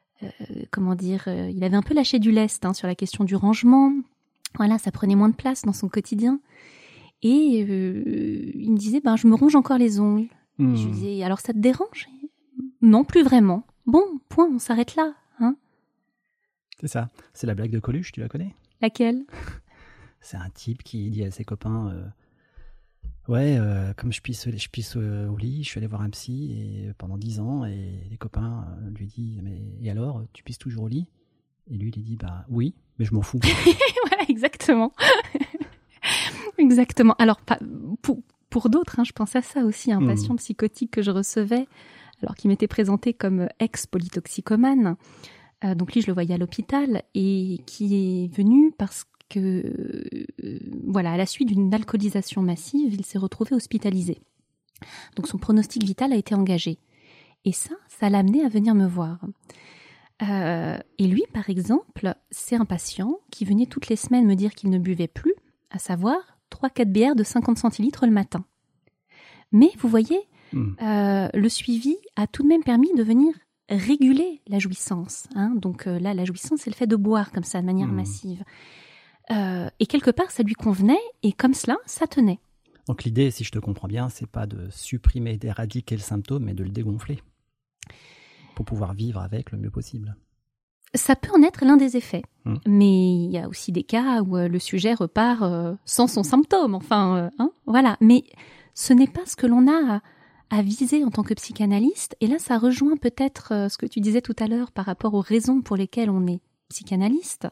avait un peu lâché du lest sur la question du rangement. Voilà, ça prenait moins de place dans son quotidien. Et il me disait, je me ronge encore les ongles. Je lui disais, alors ça te dérange ? Non, plus vraiment. Bon, point, on s'arrête là. C'est ça. C'est la blague de Coluche, tu la connais ? Laquelle ? C'est un type qui dit à ses copains, comme je pisse au lit, je suis allé voir un psy pendant 10 ans, et les copains lui disent, mais et alors, tu pisses toujours au lit ? Et lui, il dit, oui, mais je m'en fous. Voilà, exactement. Exactement. Alors, pour d'autres, je pense à ça aussi, un patient psychotique que je recevais, alors qu'il m'était présenté comme ex-polytoxicomane. Donc lui, je le voyais à l'hôpital, et qui est venu parce que, à la suite d'une alcoolisation massive, il s'est retrouvé hospitalisé. Donc son pronostic vital a été engagé. Et ça l'a amené à venir me voir. Et lui, par exemple, c'est un patient qui venait toutes les semaines me dire qu'il ne buvait plus, à savoir 3-4 bières de 50 centilitres le matin. Mais vous voyez, le suivi a tout de même permis de venir réguler la jouissance. Donc là, la jouissance, c'est le fait de boire comme ça, de manière massive. Et quelque part, ça lui convenait, et comme cela, ça tenait. Donc l'idée, si je te comprends bien, c'est pas de supprimer, d'éradiquer le symptôme, mais de le dégonfler pour pouvoir vivre avec le mieux possible. Ça peut en être l'un des effets, mais il y a aussi des cas où le sujet repart sans son symptôme, voilà. Mais ce n'est pas ce que l'on a à viser en tant que psychanalyste, et là ça rejoint peut-être ce que tu disais tout à l'heure par rapport aux raisons pour lesquelles on est psychanalyste.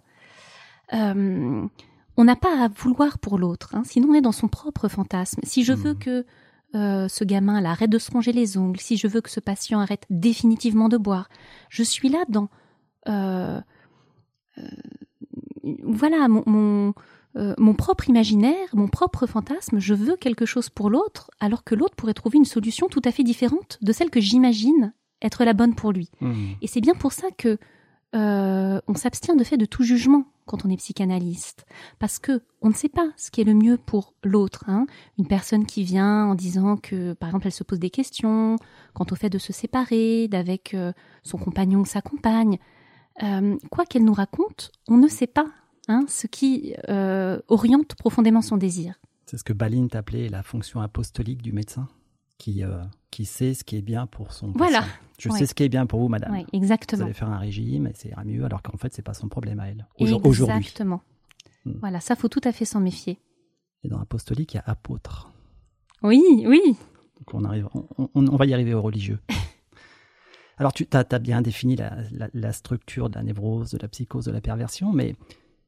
On n'a pas à vouloir pour l'autre, sinon on est dans son propre fantasme. Si je veux que ce gamin là arrête de se ronger les ongles, si je veux que ce patient arrête définitivement de boire, je suis là dans voilà mon propre imaginaire, mon propre fantasme. Je veux quelque chose pour l'autre, alors que l'autre pourrait trouver une solution tout à fait différente de celle que j'imagine être la bonne pour lui. Et c'est bien pour ça que on s'abstient de fait de tout jugement quand on est psychanalyste, parce que on ne sait pas ce qui est le mieux pour l'autre. Une personne qui vient en disant que, par exemple, elle se pose des questions quant au fait de se séparer d'avec son compagnon ou sa compagne. Quoi qu'elle nous raconte, on ne sait pas ce qui oriente profondément son désir. C'est ce que Baline appelait la fonction apostolique du médecin, qui sait ce qui est bien pour son patient. Je sais ce qui est bien pour vous, madame. Oui, exactement. Vous allez faire un régime et ça ira mieux, alors qu'en fait, c'est pas son problème à elle. Aujourd'hui. Exactement. Voilà, ça, faut tout à fait s'en méfier. Et dans apostolique, il y a apôtre. Oui. Donc on va y arriver aux religieux. Alors, tu as bien défini la structure de la névrose, de la psychose, de la perversion, mais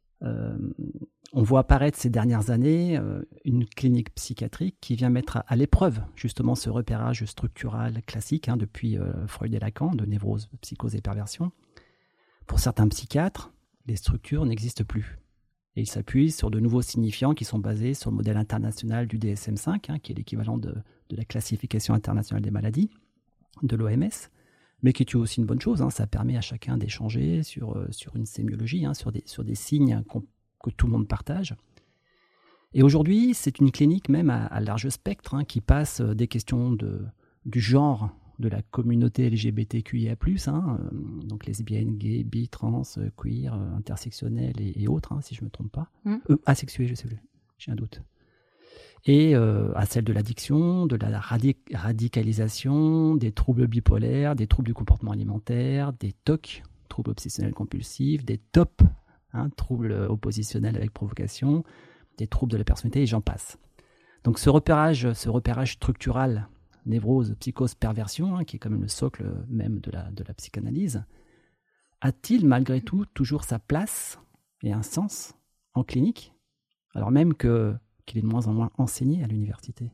on voit apparaître ces dernières années une clinique psychiatrique qui vient mettre à l'épreuve justement ce repérage structural classique depuis Freud et Lacan, de névrose, psychose et perversion. Pour certains psychiatres, les structures n'existent plus. Et ils s'appuient sur de nouveaux signifiants qui sont basés sur le modèle international du DSM-5, qui est l'équivalent de la classification internationale des maladies, de l'OMS, mais qui est aussi une bonne chose. Ça permet à chacun d'échanger sur une sémiologie, sur des signes que tout le monde partage. Et aujourd'hui, c'est une clinique même à large spectre qui passe des questions du genre de la communauté LGBTQIA+, donc lesbiennes, gays, bi, trans, queer, intersectionnels et autres, si je ne me trompe pas. Asexués, je ne sais plus, j'ai un doute. Et à celle de l'addiction, de la radicalisation, des troubles bipolaires, des troubles du comportement alimentaire, des TOC, troubles obsessionnels compulsifs, des TOP, troubles oppositionnels avec provocation, des troubles de la personnalité, et j'en passe. Donc ce repérage structural, névrose, psychose, perversion, qui est quand même le socle même de la psychanalyse, a-t-il malgré tout toujours sa place et un sens en clinique, alors même qu'il est de moins en moins enseigné à l'université?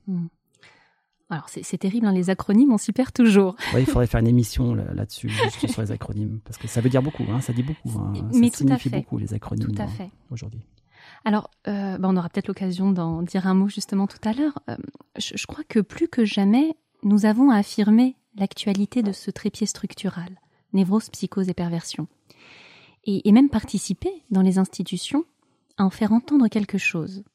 Alors c'est terrible, les acronymes, on s'y perd toujours. Oui, il faudrait faire une émission là-dessus, juste sur les acronymes, parce que ça veut dire beaucoup, ça dit beaucoup, Mais ça signifie beaucoup les acronymes tout à fait. Aujourd'hui. Alors, on aura peut-être l'occasion d'en dire un mot justement tout à l'heure. Je crois que plus que jamais, nous avons à affirmer l'actualité de ce trépied structural, névrose, psychose et perversion, et même participer dans les institutions à en faire entendre quelque chose.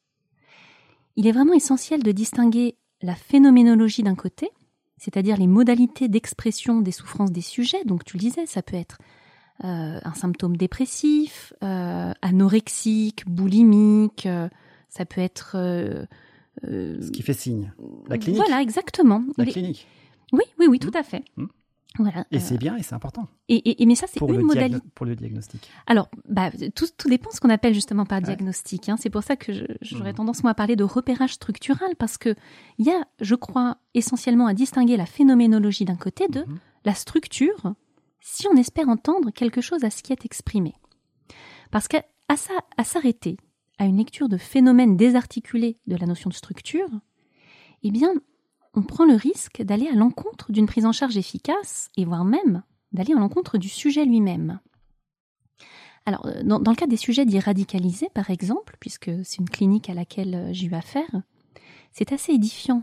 Il est vraiment essentiel de distinguer la phénoménologie d'un côté, c'est-à-dire les modalités d'expression des souffrances des sujets. Donc tu le disais, ça peut être un symptôme dépressif, anorexique, boulimique, ça peut être... ce qui fait signe. La clinique. Voilà, exactement. Clinique. Oui, tout à fait. Voilà, et c'est bien et c'est important. Mais ça, c'est une modalité. Pour le diagnostic. Alors, tout dépend de ce qu'on appelle justement par diagnostic. C'est pour ça que j'aurais tendance, moi, à parler de repérage structural, parce qu'il y a, je crois, essentiellement à distinguer la phénoménologie d'un côté de la structure, si on espère entendre quelque chose à ce qui est exprimé. Parce qu'à s'arrêter à une lecture de phénomènes désarticulés de la notion de structure, eh bien, on prend le risque d'aller à l'encontre d'une prise en charge efficace, et voire même d'aller à l'encontre du sujet lui-même. Alors, dans le cas des sujets dits radicalisés, par exemple, puisque c'est une clinique à laquelle j'ai eu affaire, c'est assez édifiant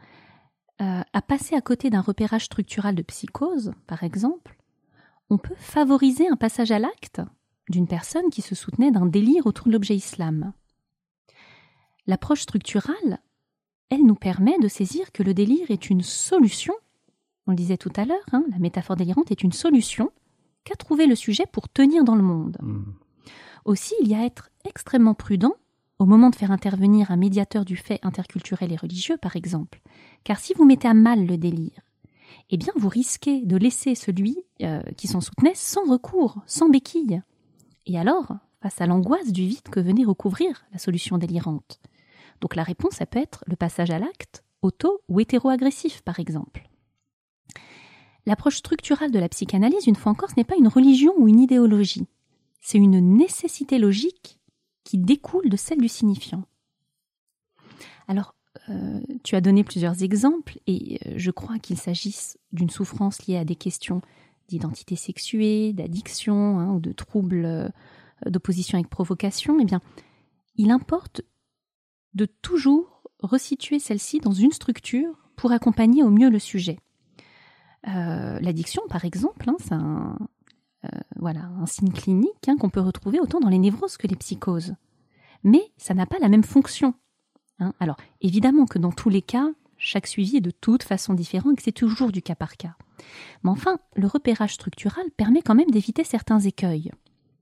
à passer à côté d'un repérage structural de psychose, par exemple. On peut favoriser un passage à l'acte d'une personne qui se soutenait d'un délire autour de l'objet islam. L'approche structurale, elle nous permet de saisir que le délire est une solution, on le disait tout à l'heure, la métaphore délirante est une solution qu'a trouvé le sujet pour tenir dans le monde. Aussi, il y a à être extrêmement prudent au moment de faire intervenir un médiateur du fait interculturel et religieux, par exemple. Car si vous mettez à mal le délire, eh bien vous risquez de laisser celui qui s'en soutenait sans recours, sans béquille. Et alors, face à l'angoisse du vide que venait recouvrir la solution délirante. Donc la réponse, ça peut être le passage à l'acte, auto- ou hétéro-agressif, par exemple. L'approche structurale de la psychanalyse, une fois encore, ce n'est pas une religion ou une idéologie. C'est une nécessité logique qui découle de celle du signifiant. Alors, tu as donné plusieurs exemples et je crois qu'il s'agisse d'une souffrance liée à des questions d'identité sexuée, d'addiction ou de troubles d'opposition avec provocation. Eh bien, il importe de toujours resituer celle-ci dans une structure pour accompagner au mieux le sujet. L'addiction, par exemple, c'est un signe clinique qu'on peut retrouver autant dans les névroses que les psychoses. Mais ça n'a pas la même fonction. Alors, évidemment que dans tous les cas, chaque suivi est de toute façon différent et que c'est toujours du cas par cas. Mais enfin, le repérage structural permet quand même d'éviter certains écueils.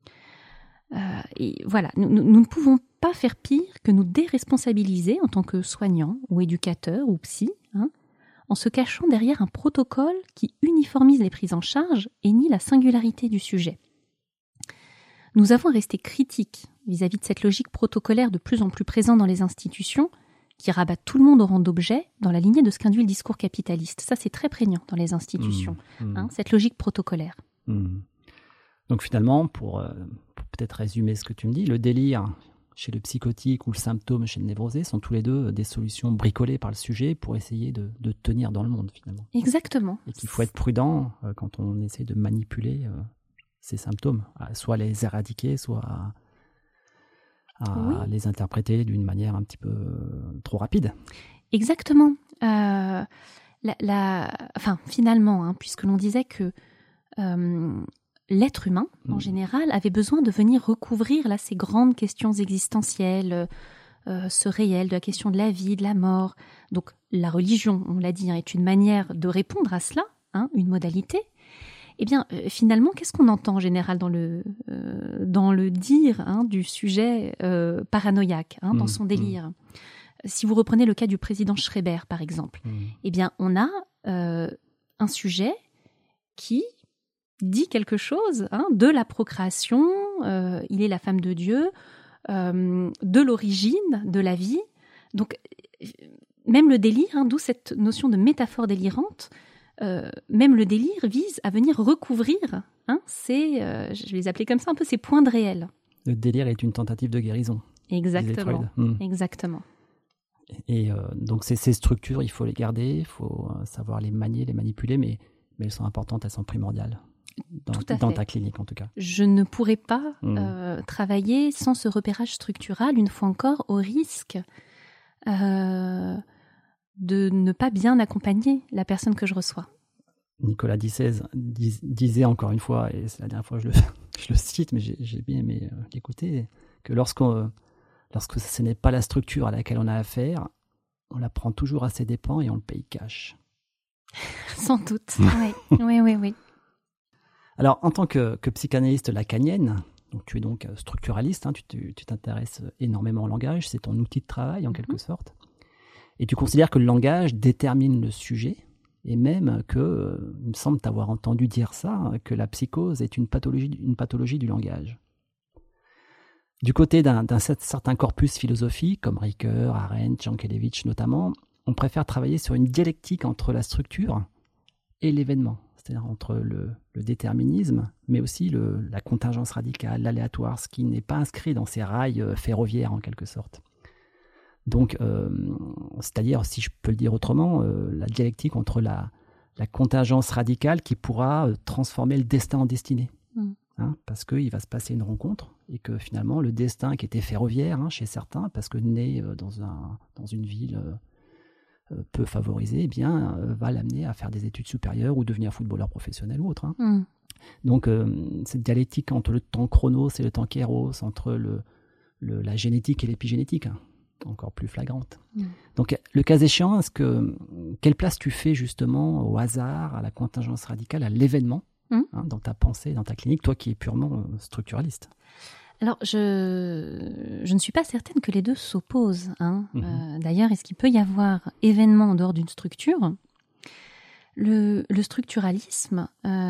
Et voilà, nous ne pouvons pas faire pire que nous déresponsabiliser en tant que soignants ou éducateurs ou psy, en se cachant derrière un protocole qui uniformise les prises en charge et nie la singularité du sujet. Nous avons resté critiques vis-à-vis de cette logique protocolaire de plus en plus présente dans les institutions, qui rabat tout le monde au rang d'objet dans la lignée de ce qu'induit le discours capitaliste. Ça, c'est très prégnant dans les institutions, cette logique protocolaire. Donc finalement, pour peut-être résumer ce que tu me dis, le délire chez le psychotique ou le symptôme chez le névrosé sont tous les deux des solutions bricolées par le sujet pour essayer de tenir dans le monde, finalement. Exactement. Et qu'il faut être prudent quand on essaie de manipuler ces symptômes, soit les éradiquer, soit à les interpréter d'une manière un petit peu trop rapide. Exactement. Finalement, puisque l'on disait que l'être humain, en général, avait besoin de venir recouvrir ces grandes questions existentielles, ce réel, de la question de la vie, de la mort. Donc la religion, on l'a dit, est une manière de répondre à cela, une modalité. Eh bien, finalement, qu'est-ce qu'on entend en général dans le dire du sujet paranoïaque, dans son délire ? Si vous reprenez le cas du président Schreiber, par exemple, eh bien, on a un sujet qui dit quelque chose de la procréation, il est la femme de Dieu, de l'origine de la vie. Donc, même le délire, d'où cette notion de métaphore délirante, même le délire vise à venir recouvrir je vais les appeler comme ça, un peu ces points de réel. Le délire est une tentative de guérison. Exactement. Exactement. Et donc ces structures, il faut les garder, il faut savoir les manier, les manipuler, mais elles sont importantes, elles sont primordiales. Dans ta clinique, en tout cas. Je ne pourrais pas travailler sans ce repérage structural, une fois encore, au risque de ne pas bien accompagner la personne que je reçois. Nicolas Dissez disait encore une fois, et c'est la dernière fois que je le cite, mais j'ai bien aimé l'écouter, que lorsque ce n'est pas la structure à laquelle on a affaire, on la prend toujours à ses dépens et on le paye cash. Sans doute, oui. Alors, en tant que psychanalyste lacanienne, donc tu es donc structuraliste, tu t'intéresses énormément au langage, c'est ton outil de travail en quelque sorte, et tu considères que le langage détermine le sujet, et même que, il me semble t'avoir entendu dire ça, que la psychose est une pathologie du langage. Du côté d'un certain corpus philosophique, comme Ricoeur, Arendt, Jankélévitch notamment, on préfère travailler sur une dialectique entre la structure et l'événement, c'est-à-dire entre le déterminisme, mais aussi la contingence radicale, l'aléatoire, ce qui n'est pas inscrit dans ces rails ferroviaires en quelque sorte. Donc, c'est-à-dire, si je peux le dire autrement, la dialectique entre la contingence radicale qui pourra transformer le destin en destinée. Parce qu'il va se passer une rencontre et que finalement, le destin qui était ferroviaire chez certains, parce que né dans une ville peu favorisée, va l'amener à faire des études supérieures ou devenir footballeur professionnel ou autre. Donc, cette dialectique entre le temps chronos et le temps kéros, entre la génétique et l'épigénétique, encore plus flagrante. Donc, le cas échéant, quelle place tu fais justement au hasard, à la contingence radicale, à l'événement dans ta pensée, dans ta clinique, toi qui es purement structuraliste? Alors, je ne suis pas certaine que les deux s'opposent. D'ailleurs, est-ce qu'il peut y avoir événement en dehors d'une structure ? Le structuralisme,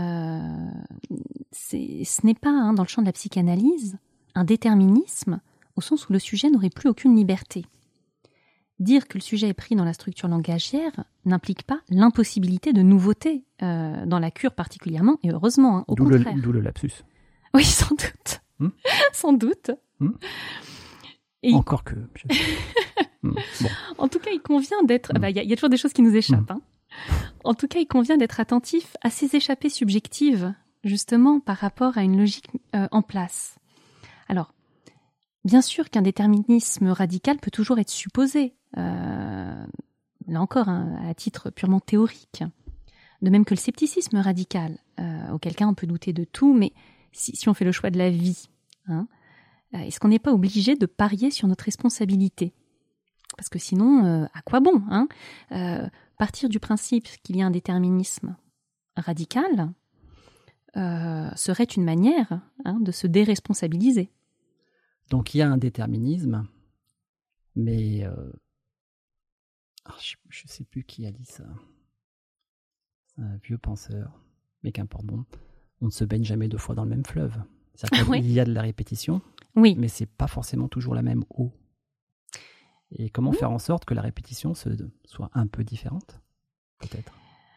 ce n'est pas, dans le champ de la psychanalyse, un déterminisme au sens où le sujet n'aurait plus aucune liberté. Dire que le sujet est pris dans la structure langagière n'implique pas l'impossibilité de nouveauté, dans la cure particulièrement, et heureusement, au contraire. D'où le lapsus. Oui, sans doute. Sans doute. Et encore que... Bon. En tout cas, il convient d'être... Il y a toujours des choses qui nous échappent. En tout cas, il convient d'être attentif à ces échappées subjectives, justement, par rapport à une logique en place. Alors, bien sûr qu'un déterminisme radical peut toujours être supposé, là encore, à titre purement théorique. De même que le scepticisme radical, auquel cas on peut douter de tout, mais si on fait le choix de la vie, est-ce qu'on n'est pas obligé de parier sur notre responsabilité ? Parce que sinon, à quoi bon partir du principe qu'il y a un déterminisme radical serait une manière de se déresponsabiliser. Donc il y a un déterminisme, mais je ne sais plus qui a dit ça. C'est un vieux penseur, mais qu'importe, bon, on ne se baigne jamais 2 fois dans le même fleuve. C'est-à-dire qu'il y a de la répétition, oui. Mais ce n'est pas forcément toujours la même eau. Et comment faire en sorte que la répétition soit un peu différente, peut-être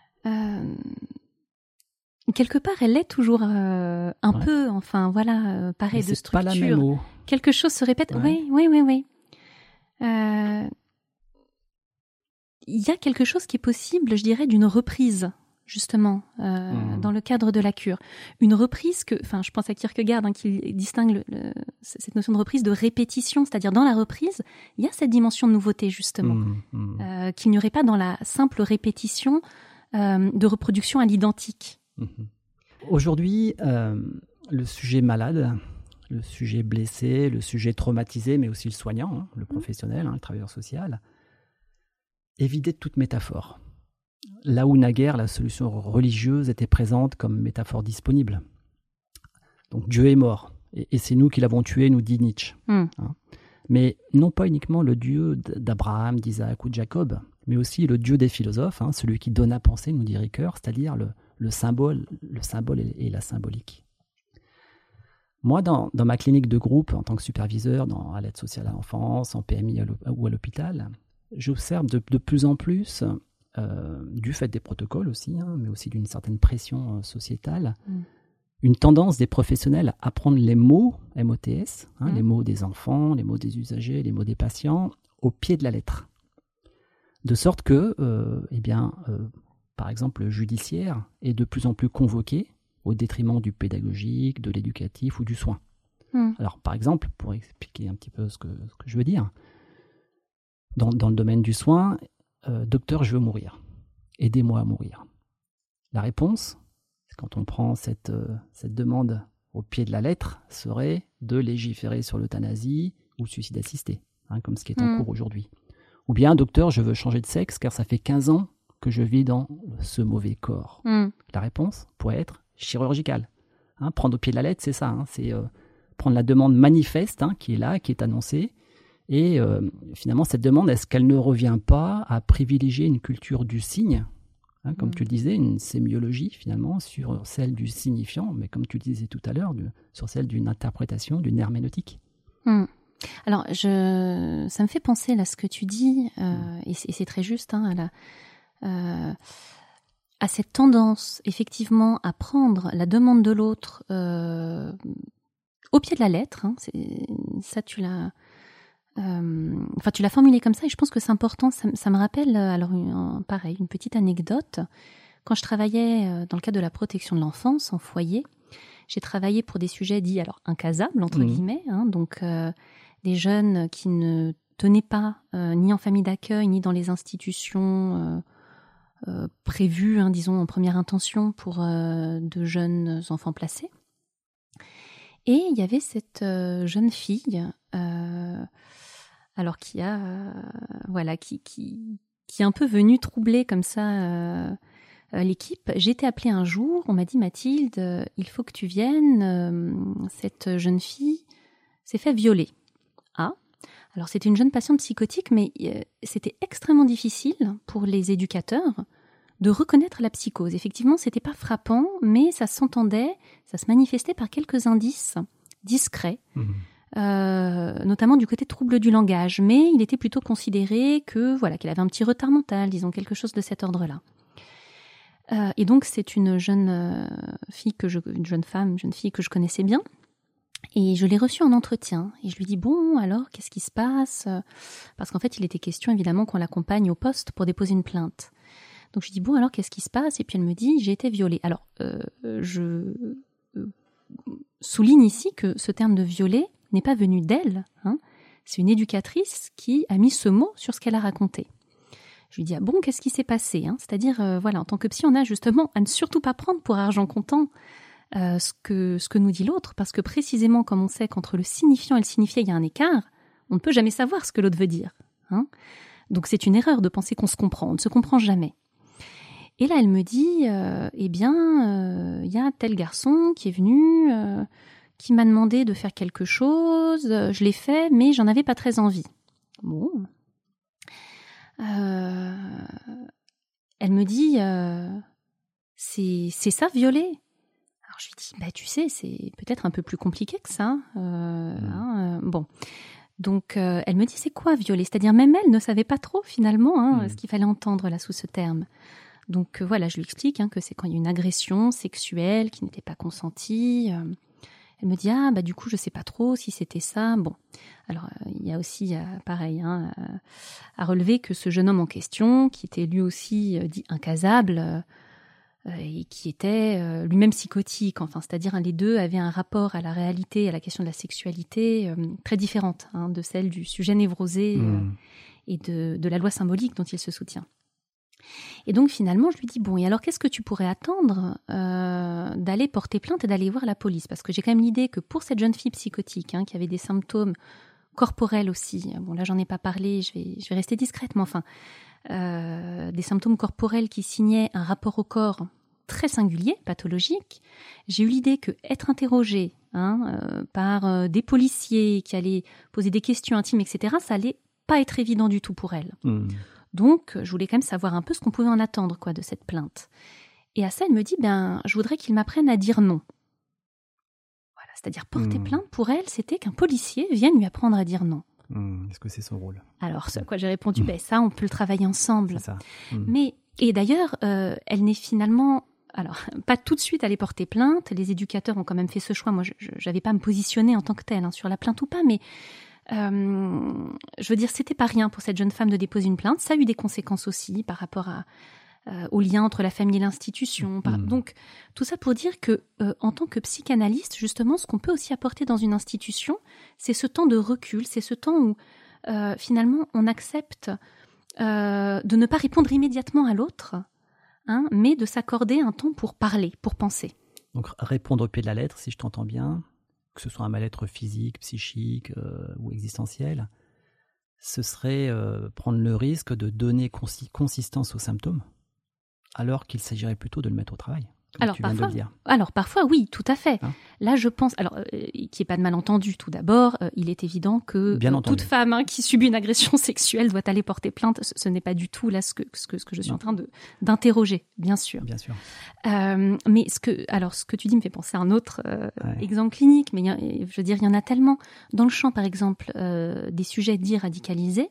quelque part, elle l'est toujours un peu, pareil, de structure. Pas la même eau. Quelque chose se répète. Ouais. Oui. Il y a quelque chose qui est possible, je dirais, d'une reprise, justement, dans le cadre de la cure. Une reprise je pense à Kierkegaard, qui distingue cette notion de reprise de répétition, c'est-à-dire dans la reprise, il y a cette dimension de nouveauté, justement, qu'il n'y aurait pas dans la simple répétition de reproduction à l'identique. Aujourd'hui, le sujet malade, le sujet blessé, le sujet traumatisé, mais aussi le soignant, le professionnel, le travailleur social, est vidé de toute métaphore. Là où naguère la solution religieuse était présente comme métaphore disponible. Donc Dieu est mort, et c'est nous qui l'avons tué, nous dit Nietzsche. Mais non pas uniquement le Dieu d'Abraham, d'Isaac ou de Jacob, mais aussi le Dieu des philosophes, celui qui donne à penser, nous dit Ricoeur, c'est-à-dire le symbole et la symbolique. Moi, dans ma clinique de groupe, en tant que superviseur, à l'aide sociale à l'enfance, en PMI ou à l'hôpital, j'observe de plus en plus, du fait des protocoles aussi, mais aussi d'une certaine pression sociétale, une tendance des professionnels à prendre les mots MOTS, les mots des enfants, les mots des usagers, les mots des patients, au pied de la lettre. De sorte que, par exemple, le judiciaire est de plus en plus convoqué au détriment du pédagogique, de l'éducatif ou du soin. Alors, par exemple, pour expliquer un petit peu ce que je veux dire, dans le domaine du soin, docteur, je veux mourir. Aidez-moi à mourir. La réponse, quand on prend cette demande au pied de la lettre, serait de légiférer sur l'euthanasie ou le suicide assisté, comme ce qui est en cours aujourd'hui. Ou bien, docteur, je veux changer de sexe car ça fait 15 ans que je vis dans ce mauvais corps. La réponse pourrait être chirurgicale. Prendre au pied de la lettre, c'est ça. C'est prendre la demande manifeste qui est là, qui est annoncée. Et finalement, cette demande, est-ce qu'elle ne revient pas à privilégier une culture du signe, comme tu le disais, une sémiologie finalement, sur celle du signifiant, mais comme tu le disais tout à l'heure, sur celle d'une interprétation, d'une herméneutique. Alors, ça me fait penser là ce que tu dis, et c'est très juste, à cette tendance effectivement à prendre la demande de l'autre au pied de la lettre. Ça, tu l'as formulé comme ça, et je pense que c'est important. Ça me rappelle pareil, une petite anecdote. Quand je travaillais dans le cadre de la protection de l'enfance en foyer, j'ai travaillé pour des sujets dits incasables entre guillemets, donc des jeunes qui ne tenaient pas ni en famille d'accueil ni dans les institutions prévues, disons en première intention pour de jeunes enfants placés. Et il y avait cette jeune fille, qui est un peu venue troubler comme ça l'équipe. J'ai été appelée un jour, on m'a dit Mathilde, il faut que tu viennes. Cette jeune fille s'est fait violer. Ah, alors c'était une jeune patiente psychotique, mais c'était extrêmement difficile pour les éducateurs de reconnaître la psychose. Effectivement, c'était pas frappant, mais ça s'entendait, ça se manifestait par quelques indices discrets, notamment du côté trouble du langage. Mais il était plutôt considéré qu'elle avait un petit retard mental, disons quelque chose de cet ordre-là. Et donc c'est une jeune fille que je connaissais bien. Et je l'ai reçue en entretien. Et je lui dis, bon, alors, qu'est-ce qui se passe ? Parce qu'en fait, il était question, évidemment, qu'on l'accompagne au poste pour déposer une plainte. Donc, je lui dis, bon, alors, qu'est-ce qui se passe ? Et puis, elle me dit, j'ai été violée. Alors, je souligne ici que ce terme de violer n'est pas venu d'elle. C'est une éducatrice qui a mis ce mot sur ce qu'elle a raconté. Je lui dis, ah bon, qu'est-ce qui s'est passé ? C'est-à-dire, en tant que psy, on a justement à ne surtout pas prendre pour argent comptant ce que nous dit l'autre, parce que précisément comme on sait qu'entre le signifiant et le signifié il y a un écart, on ne peut jamais savoir ce que l'autre veut dire. Donc c'est une erreur de penser qu'on se comprend, on ne se comprend jamais. Et là elle me dit, il y a tel garçon qui est venu, qui m'a demandé de faire quelque chose, je l'ai fait, mais j'en avais pas très envie. Bon. Elle me dit, c'est ça, violer ? Alors je lui dis, tu sais, c'est peut-être un peu plus compliqué que ça. Bon, donc elle me dit, c'est quoi violer ? C'est-à-dire même elle ne savait pas trop finalement ce qu'il fallait entendre là sous ce terme. Donc je lui explique que c'est quand il y a une agression sexuelle qui n'était pas consentie. Elle me dit, du coup je sais pas trop si c'était ça. Bon, alors il y a aussi pareil à relever que ce jeune homme en question, qui était lui aussi dit incasable, et qui était lui-même psychotique, c'est-à-dire les deux avaient un rapport à la réalité, à la question de la sexualité très différente de celle du sujet névrosé et de la loi symbolique dont il se soutient. Et donc finalement je lui dis, bon, et alors qu'est-ce que tu pourrais attendre d'aller porter plainte et d'aller voir la police ? Parce que j'ai quand même l'idée que pour cette jeune fille psychotique qui avait des symptômes corporels aussi, bon là j'en ai pas parlé, je vais rester discrète, mais des symptômes corporels qui signaient un rapport au corps très singulier, pathologique. J'ai eu l'idée que être interrogée par des policiers qui allaient poser des questions intimes, etc., ça allait pas être évident du tout pour elle. Donc, je voulais quand même savoir un peu ce qu'on pouvait en attendre de cette plainte. Et à ça, elle me dit, je voudrais qu'il m'apprenne à dire non. Voilà, c'est-à-dire porter plainte pour elle, c'était qu'un policier vienne lui apprendre à dire non. Est-ce que c'est son rôle ? Alors, ce à quoi j'ai répondu, ça, on peut le travailler ensemble. C'est ça. Mais, et d'ailleurs, elle n'est finalement, pas tout de suite allée porter plainte. Les éducateurs ont quand même fait ce choix. Moi, je n'avais pas à me positionner en tant que telle sur la plainte ou pas, mais je veux dire, c'était pas rien pour cette jeune femme de déposer une plainte. Ça a eu des conséquences aussi par rapport au lien entre la famille et l'institution. Donc, tout ça pour dire que, en tant que psychanalyste, justement, ce qu'on peut aussi apporter dans une institution, c'est ce temps de recul, c'est ce temps où, finalement, on accepte de ne pas répondre immédiatement à l'autre, mais de s'accorder un temps pour parler, pour penser. Donc, répondre au pied de la lettre, si je t'entends bien, que ce soit un mal-être physique, psychique ou existentiel, ce serait prendre le risque de donner consistance aux symptômes, alors qu'il s'agirait plutôt de le mettre au travail, comme tu viens de le dire. Alors parfois, oui, tout à fait. Là, je pense, qu'il n'y ait pas de malentendu, tout d'abord, il est évident que toute femme qui subit une agression sexuelle doit aller porter plainte. Ce n'est pas du tout là ce que je suis en train d'interroger, bien sûr. Bien sûr. Mais ce que tu dis me fait penser à un autre exemple clinique, mais je veux dire, il y en a tellement. Dans le champ, par exemple, des sujets dits radicalisés,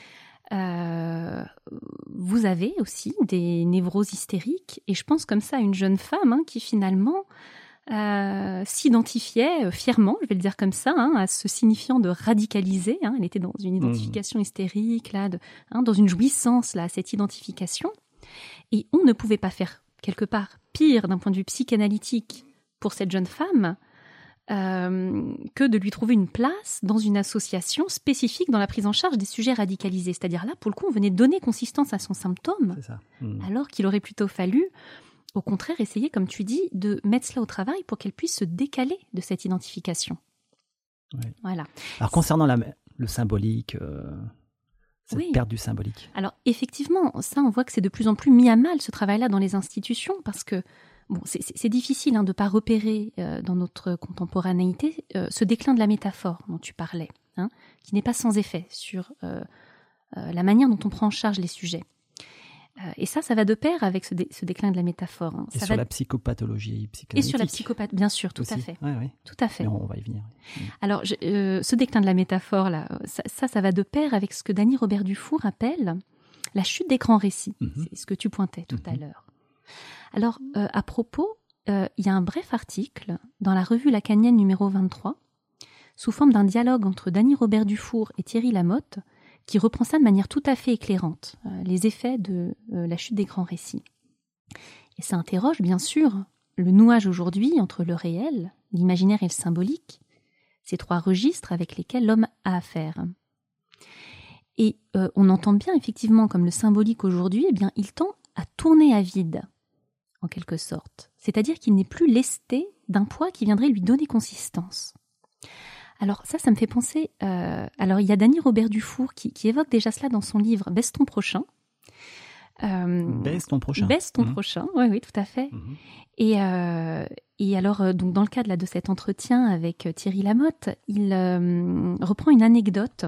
vous avez aussi des névroses hystériques, et je pense comme ça à une jeune femme qui finalement s'identifiait fièrement, je vais le dire comme ça, à ce signifiant de radicaliser. Elle était dans une identification hystérique, là, dans une jouissance, là, à cette identification. Et on ne pouvait pas faire, quelque part, pire d'un point de vue psychanalytique pour cette jeune femme que de lui trouver une place dans une association spécifique dans la prise en charge des sujets radicalisés. C'est-à-dire là, pour le coup, on venait donner consistance à son symptôme, alors qu'il aurait plutôt fallu, au contraire, essayer, comme tu dis, de mettre cela au travail pour qu'elle puisse se décaler de cette identification. Ouais. Voilà. Alors, concernant le symbolique, cette perte du symbolique. Alors, effectivement, ça, on voit que c'est de plus en plus mis à mal, ce travail-là, dans les institutions, parce que bon, c'est difficile de ne pas repérer dans notre contemporanéité ce déclin de la métaphore dont tu parlais, qui n'est pas sans effet sur la manière dont on prend en charge les sujets. Et ça va de pair avec ce déclin de la métaphore. Et sur la psychopathologie psychanalytique. Et sur la psychopathie, bien sûr, tout à fait. Oui. Tout à fait. Mais on va y venir. Alors, ce déclin de la métaphore, là, ça va de pair avec ce que Dany Robert Dufour appelle la chute des grands récits. C'est ce que tu pointais tout à l'heure. Alors, à propos, il y a un bref article dans la revue lacanienne numéro 23, sous forme d'un dialogue entre Dany Robert Dufour et Thierry Lamotte, qui reprend ça de manière tout à fait éclairante, les effets de la chute des grands récits. Et ça interroge, bien sûr, le nouage aujourd'hui entre le réel, l'imaginaire et le symbolique, ces trois registres avec lesquels l'homme a affaire. Et on entend bien, effectivement, comme le symbolique aujourd'hui, il tend à tourner à vide, en quelque sorte. C'est-à-dire qu'il n'est plus lesté d'un poids qui viendrait lui donner consistance. Alors ça me fait penser... alors il y a Dany Robert Dufour qui évoque déjà cela dans son livre « Baisse ton prochain ». Baisse ton prochain. Baisse ton prochain, oui, tout à fait. Et alors, donc dans le cadre de cet entretien avec Thierry Lamotte, il reprend une anecdote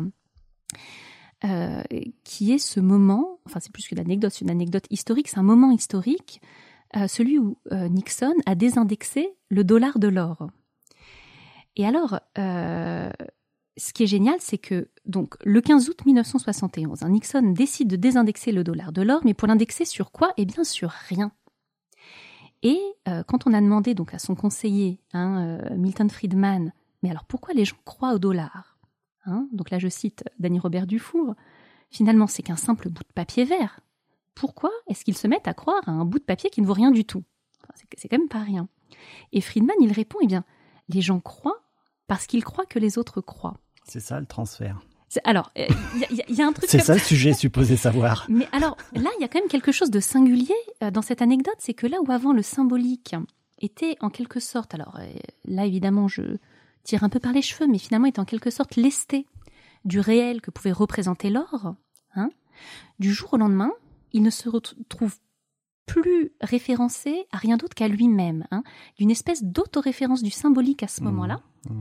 qui est ce moment, enfin c'est plus qu'une anecdote, c'est une anecdote historique, c'est un moment historique, celui où Nixon a désindexé le dollar de l'or. Et alors, ce qui est génial, c'est que donc le 15 août 1971, Nixon décide de désindexer le dollar de l'or, mais pour l'indexer sur quoi ? Eh bien sur rien. Et quand on a demandé donc à son conseiller, Milton Friedman, mais alors pourquoi les gens croient au dollar ? Donc là je cite Dany Robert Dufour, finalement c'est qu'un simple bout de papier vert. Pourquoi est-ce qu'ils se mettent à croire à un bout de papier qui ne vaut rien du tout ? C'est quand même pas rien. Et Friedman il répond, eh bien les gens croient parce qu'ils croient que les autres croient. C'est ça le transfert. Alors, il y a un truc... C'est ça le sujet supposé savoir. Mais alors, là, il y a quand même quelque chose de singulier dans cette anecdote, c'est que là où avant le symbolique était en quelque sorte... Alors là, évidemment, je tire un peu par les cheveux, mais finalement était en quelque sorte lesté du réel que pouvait représenter l'or. Du jour au lendemain, il ne se retrouve plus référencé à rien d'autre qu'à lui-même, d'une espèce d'autoréférence du symbolique à ce moment-là,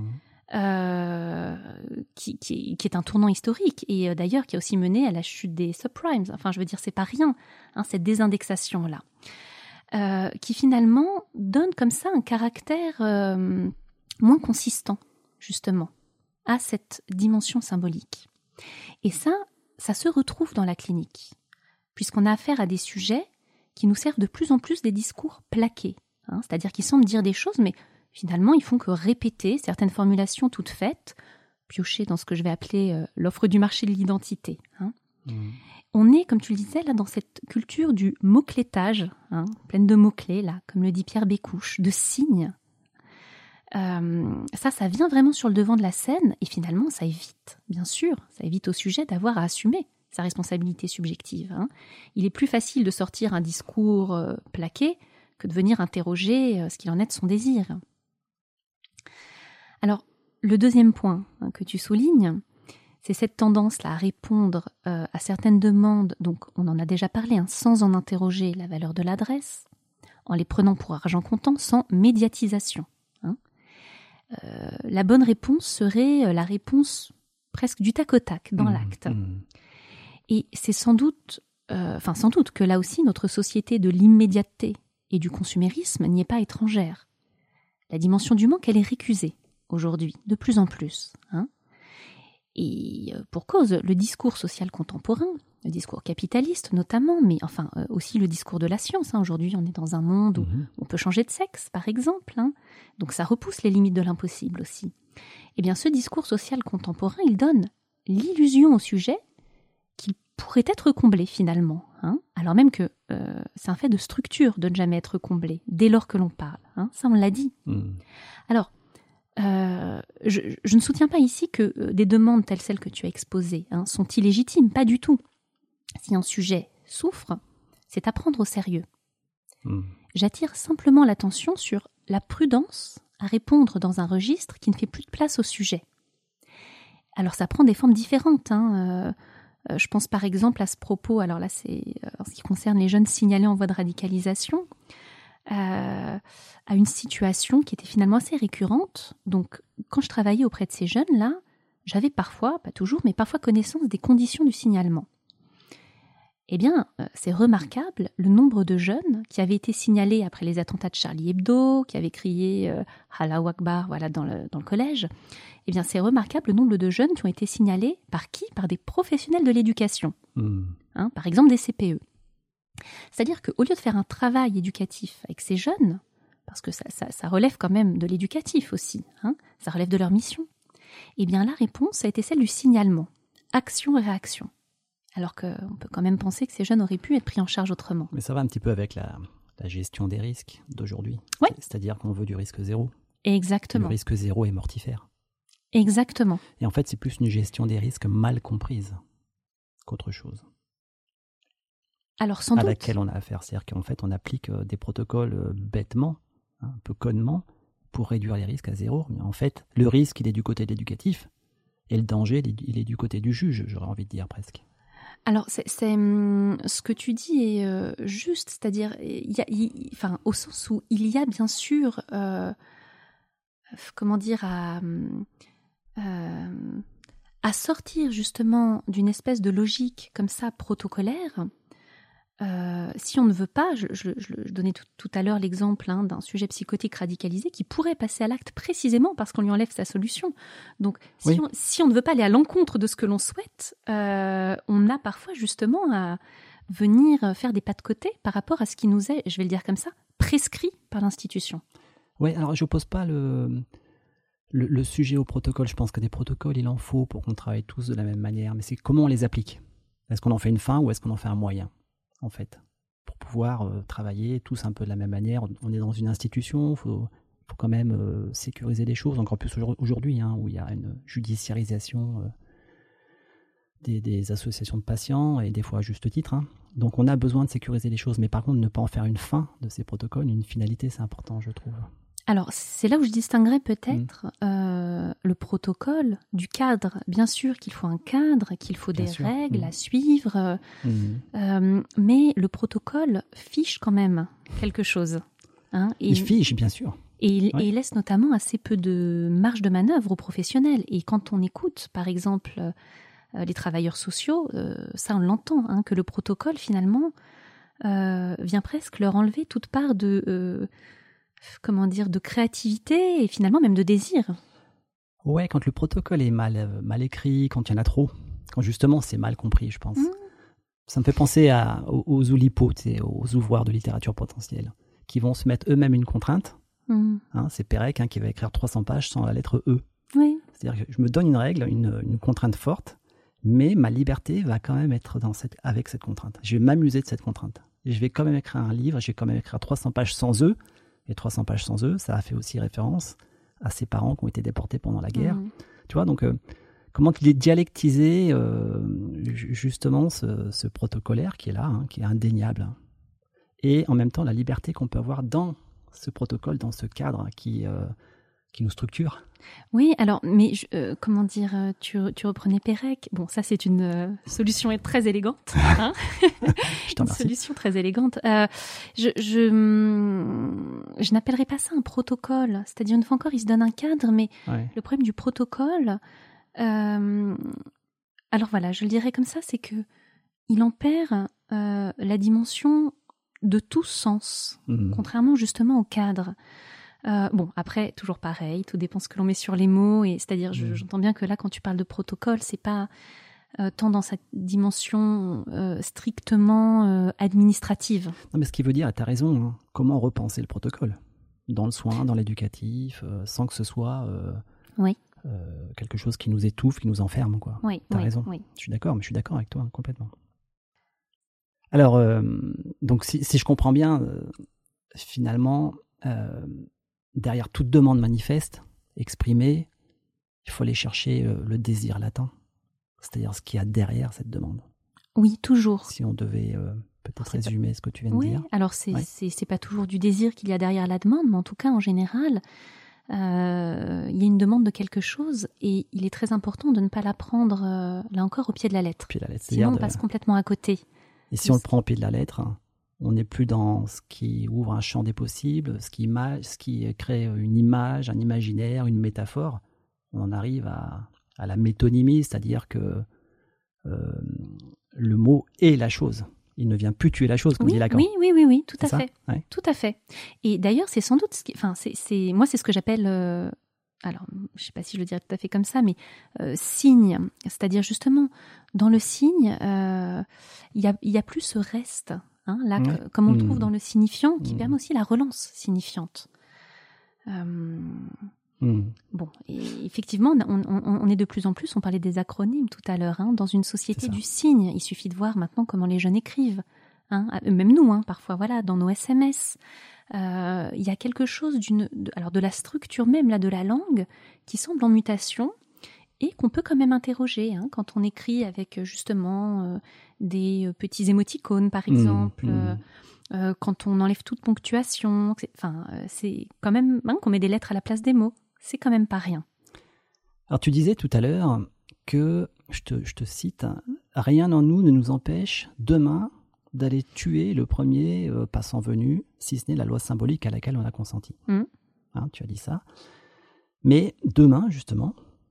qui est un tournant historique, et d'ailleurs qui a aussi mené à la chute des subprimes. Enfin, je veux dire, c'est pas rien, cette désindexation-là, qui finalement donne comme ça un caractère moins consistant, justement, à cette dimension symbolique. Et ça se retrouve dans la clinique, puisqu'on a affaire à des sujets qui nous servent de plus en plus des discours plaqués, c'est-à-dire qui semblent dire des choses, mais finalement, ils font que répéter certaines formulations toutes faites, piocher dans ce que je vais appeler l'offre du marché de l'identité. On est, comme tu le disais, là, dans cette culture du mot-clétage, pleine de mots-clés, là, comme le dit Pierre Bécouche, de signes. Ça vient vraiment sur le devant de la scène, et finalement, ça évite, bien sûr, ça évite au sujet d'avoir à assumer sa responsabilité subjective. Il est plus facile de sortir un discours plaqué que de venir interroger ce qu'il en est de son désir. Alors, le deuxième point que tu soulignes, c'est cette tendance-là à répondre à certaines demandes, donc on en a déjà parlé, sans en interroger la valeur de l'adresse, en les prenant pour argent comptant, sans médiatisation. La bonne réponse serait la réponse presque du tac au tac, dans l'acte. Et c'est sans doute que là aussi, notre société de l'immédiateté et du consumérisme n'y est pas étrangère. La dimension du manque, elle est récusée aujourd'hui, de plus en plus. Et pour cause, le discours social contemporain, le discours capitaliste notamment, mais enfin aussi le discours de la science. Aujourd'hui, on est dans un monde où on peut changer de sexe, par exemple. Donc ça repousse les limites de l'impossible aussi. Eh bien, ce discours social contemporain, il donne l'illusion au sujet qu'il pourrait être comblé finalement. Alors même que c'est un fait de structure de ne jamais être comblé, dès lors que l'on parle. Ça, on l'a dit. Alors, je ne soutiens pas ici que des demandes telles celles que tu as exposées sont illégitimes, pas du tout. Si un sujet souffre, c'est à prendre au sérieux. J'attire simplement l'attention sur la prudence à répondre dans un registre qui ne fait plus de place au sujet. Alors ça prend des formes différentes. Je pense par exemple à ce propos, alors là c'est en ce qui concerne les jeunes signalés en voie de radicalisation, à une situation qui était finalement assez récurrente. Donc, quand je travaillais auprès de ces jeunes-là, j'avais parfois, pas toujours, mais parfois connaissance des conditions du signalement. Eh bien, c'est remarquable le nombre de jeunes qui avaient été signalés après les attentats de Charlie Hebdo, qui avaient crié Allahu Akbar, voilà, dans le collège. Eh bien, c'est remarquable le nombre de jeunes qui ont été signalés par qui ? Par des professionnels de l'éducation, par exemple des CPE. C'est-à-dire qu'au lieu de faire un travail éducatif avec ces jeunes, parce que ça relève quand même de l'éducatif aussi, ça relève de leur mission, eh bien la réponse a été celle du signalement, action et réaction. Alors qu'on peut quand même penser que ces jeunes auraient pu être pris en charge autrement. Mais ça va un petit peu avec la gestion des risques d'aujourd'hui. Oui. C'est-à-dire qu'on veut du risque zéro. Exactement. Le risque zéro est mortifère. Exactement. Et en fait, c'est plus une gestion des risques mal comprise qu'autre chose. Alors, sans doute. À laquelle on a affaire. C'est-à-dire qu'en fait, on applique des protocoles bêtement, un peu connement, pour réduire les risques à zéro. Mais en fait, le risque, il est du côté de l'éducatif. Et le danger, il est du côté du juge, j'aurais envie de dire presque. Alors, ce que tu dis est juste, c'est-à-dire, au sens où il y a bien sûr, à sortir justement d'une espèce de logique comme ça protocolaire. Si on ne veut pas, je donnais tout à l'heure l'exemple d'un sujet psychotique radicalisé qui pourrait passer à l'acte précisément parce qu'on lui enlève sa solution. Donc, si on ne veut pas aller à l'encontre de ce que l'on souhaite, on a parfois justement à venir faire des pas de côté par rapport à ce qui nous est, je vais le dire comme ça, prescrit par l'institution. Oui, alors je n'oppose pas le sujet au protocole. Je pense que des protocoles, il en faut pour qu'on travaille tous de la même manière. Mais c'est comment on les applique. Est-ce qu'on en fait une fin ou est-ce qu'on en fait un moyen ? En fait, pour pouvoir travailler tous un peu de la même manière. On est dans une institution, il faut quand même sécuriser les choses, encore plus aujourd'hui, où il y a une judiciarisation des associations de patients, et des fois à juste titre. Donc on a besoin de sécuriser les choses, mais par contre, ne pas en faire une fin de ces protocoles, une finalité, c'est important, je trouve. Alors, c'est là où je distinguerais peut-être le protocole du cadre. Bien sûr qu'il faut un cadre, qu'il faut des règles à suivre, mais le protocole fiche quand même quelque chose. Il fiche, bien sûr. Et il laisse notamment assez peu de marge de manœuvre aux professionnels. Et quand on écoute, par exemple, les travailleurs sociaux, ça on l'entend, que le protocole, finalement, vient presque leur enlever toute part de créativité et finalement même de désir. Ouais, quand le protocole est mal écrit, quand il y en a trop, quand justement c'est mal compris, je pense. Ça me fait penser aux oulipo, aux ouvroirs de littérature potentielle, qui vont se mettre eux-mêmes une contrainte. C'est Pérec qui va écrire 300 pages sans la lettre E. Oui. C'est-à-dire que je me donne une règle, une contrainte forte, mais ma liberté va quand même être avec cette contrainte. Je vais m'amuser de cette contrainte. Je vais quand même écrire un livre, je vais quand même écrire 300 pages sans E. Et 300 pages sans eux, ça a fait aussi référence à ses parents qui ont été déportés pendant la guerre. Tu vois, donc comment il est dialectisé justement ce protocolaire qui est là, qui est indéniable. Et en même temps, la liberté qu'on peut avoir dans ce protocole, dans ce cadre qui nous structure. Oui, alors, mais tu reprenais Pérec. Bon, ça c'est une solution très élégante. Je t'en remercie. Une solution très élégante. Je n'appellerais pas ça un protocole. C'est-à-dire, une fois encore, il se donne un cadre, mais le problème du protocole, alors voilà, je le dirais comme ça, c'est que il en perd la dimension de tout sens, contrairement justement au cadre. Après, toujours pareil, tout dépend ce que l'on met sur les mots. Et c'est-à-dire, j'entends bien que là, quand tu parles de protocole, c'est pas tant dans sa dimension strictement administrative. Non, mais ce qui veut dire, et tu as raison, comment repenser le protocole dans le soin, dans l'éducatif, sans que ce soit quelque chose qui nous étouffe, qui nous enferme, quoi. Oui, tu as raison. Oui. Je suis d'accord, mais je suis d'accord avec toi, complètement. Alors, donc, si je comprends bien, finalement, derrière toute demande manifeste, exprimée, il faut aller chercher le désir latent, c'est-à-dire ce qu'il y a derrière cette demande. Oui, toujours. Si on devait peut-être résumer ce que tu viens de dire. Alors c'est pas toujours du désir qu'il y a derrière la demande, mais en tout cas, en général, il y a une demande de quelque chose et il est très important de ne pas la prendre, là encore, au pied de la lettre. Pied de la lettre, sinon, on passe complètement à côté. Et si on le prend au pied de la lettre, On n'est plus dans ce qui ouvre un champ des possibles, ce qui crée une image, un imaginaire, une métaphore. On en arrive à la métonymie, c'est-à-dire que le mot est la chose. Il ne vient plus tuer la chose, comme dit Lacan. Oui, tout à fait. Ouais. Tout à fait. Et d'ailleurs, c'est sans doute moi, c'est ce que j'appelle, alors, je ne sais pas si je le dirais tout à fait comme ça, mais signe. C'est-à-dire, justement, dans le signe, il y a plus ce reste, hein, là, comme on le trouve dans le signifiant, qui permet aussi la relance signifiante. Bon, et effectivement, on est de plus en plus, on parlait des acronymes tout à l'heure, hein, dans une société du signe. Il suffit de voir maintenant comment les jeunes écrivent, hein, même nous, hein, parfois, voilà, dans nos SMS. Il y a quelque chose de la structure même là de la langue qui semble en mutation et qu'on peut quand même interroger, hein, quand on écrit avec justement des petits émoticônes, par exemple. Quand on enlève toute ponctuation, c'est quand même, hein, qu'on met des lettres à la place des mots. C'est quand même pas rien. Alors tu disais tout à l'heure que, je te cite, rien en nous ne nous empêche demain d'aller tuer le premier passant venu, si ce n'est la loi symbolique à laquelle on a consenti. Hein, tu as dit ça. Mais demain, justement,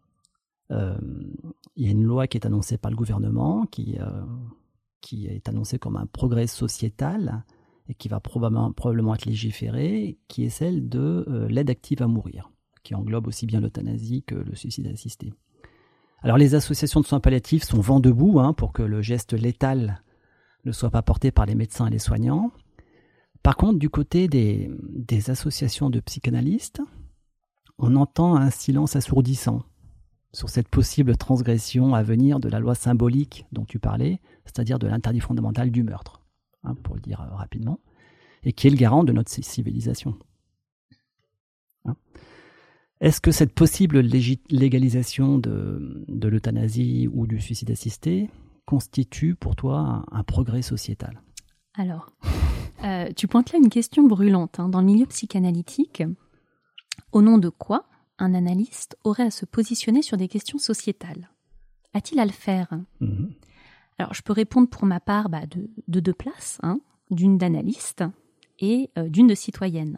il y a une loi qui est annoncée par le gouvernement, qui est annoncée comme un progrès sociétal et qui va probablement être légiférée, qui est celle de l'aide active à mourir, qui englobe aussi bien l'euthanasie que le suicide assisté. Alors les associations de soins palliatifs sont vent debout, hein, pour que le geste létal ne soit pas porté par les médecins et les soignants. Par contre, du côté des associations de psychanalystes, on entend un silence assourdissant sur cette possible transgression à venir de la loi symbolique dont tu parlais, c'est-à-dire de l'interdit fondamental du meurtre, hein, pour le dire rapidement, et qui est le garant de notre civilisation. Hein. Est-ce que cette possible légalisation de l'euthanasie ou du suicide assisté constitue pour toi un progrès sociétal ? Alors, tu pointes là une question brûlante, hein, dans le milieu psychanalytique. Au nom de quoi un analyste aurait à se positionner sur des questions sociétales ? A-t-il à le faire ? Alors, je peux répondre pour ma part de deux places, hein, d'une d'analyste et d'une de citoyenne.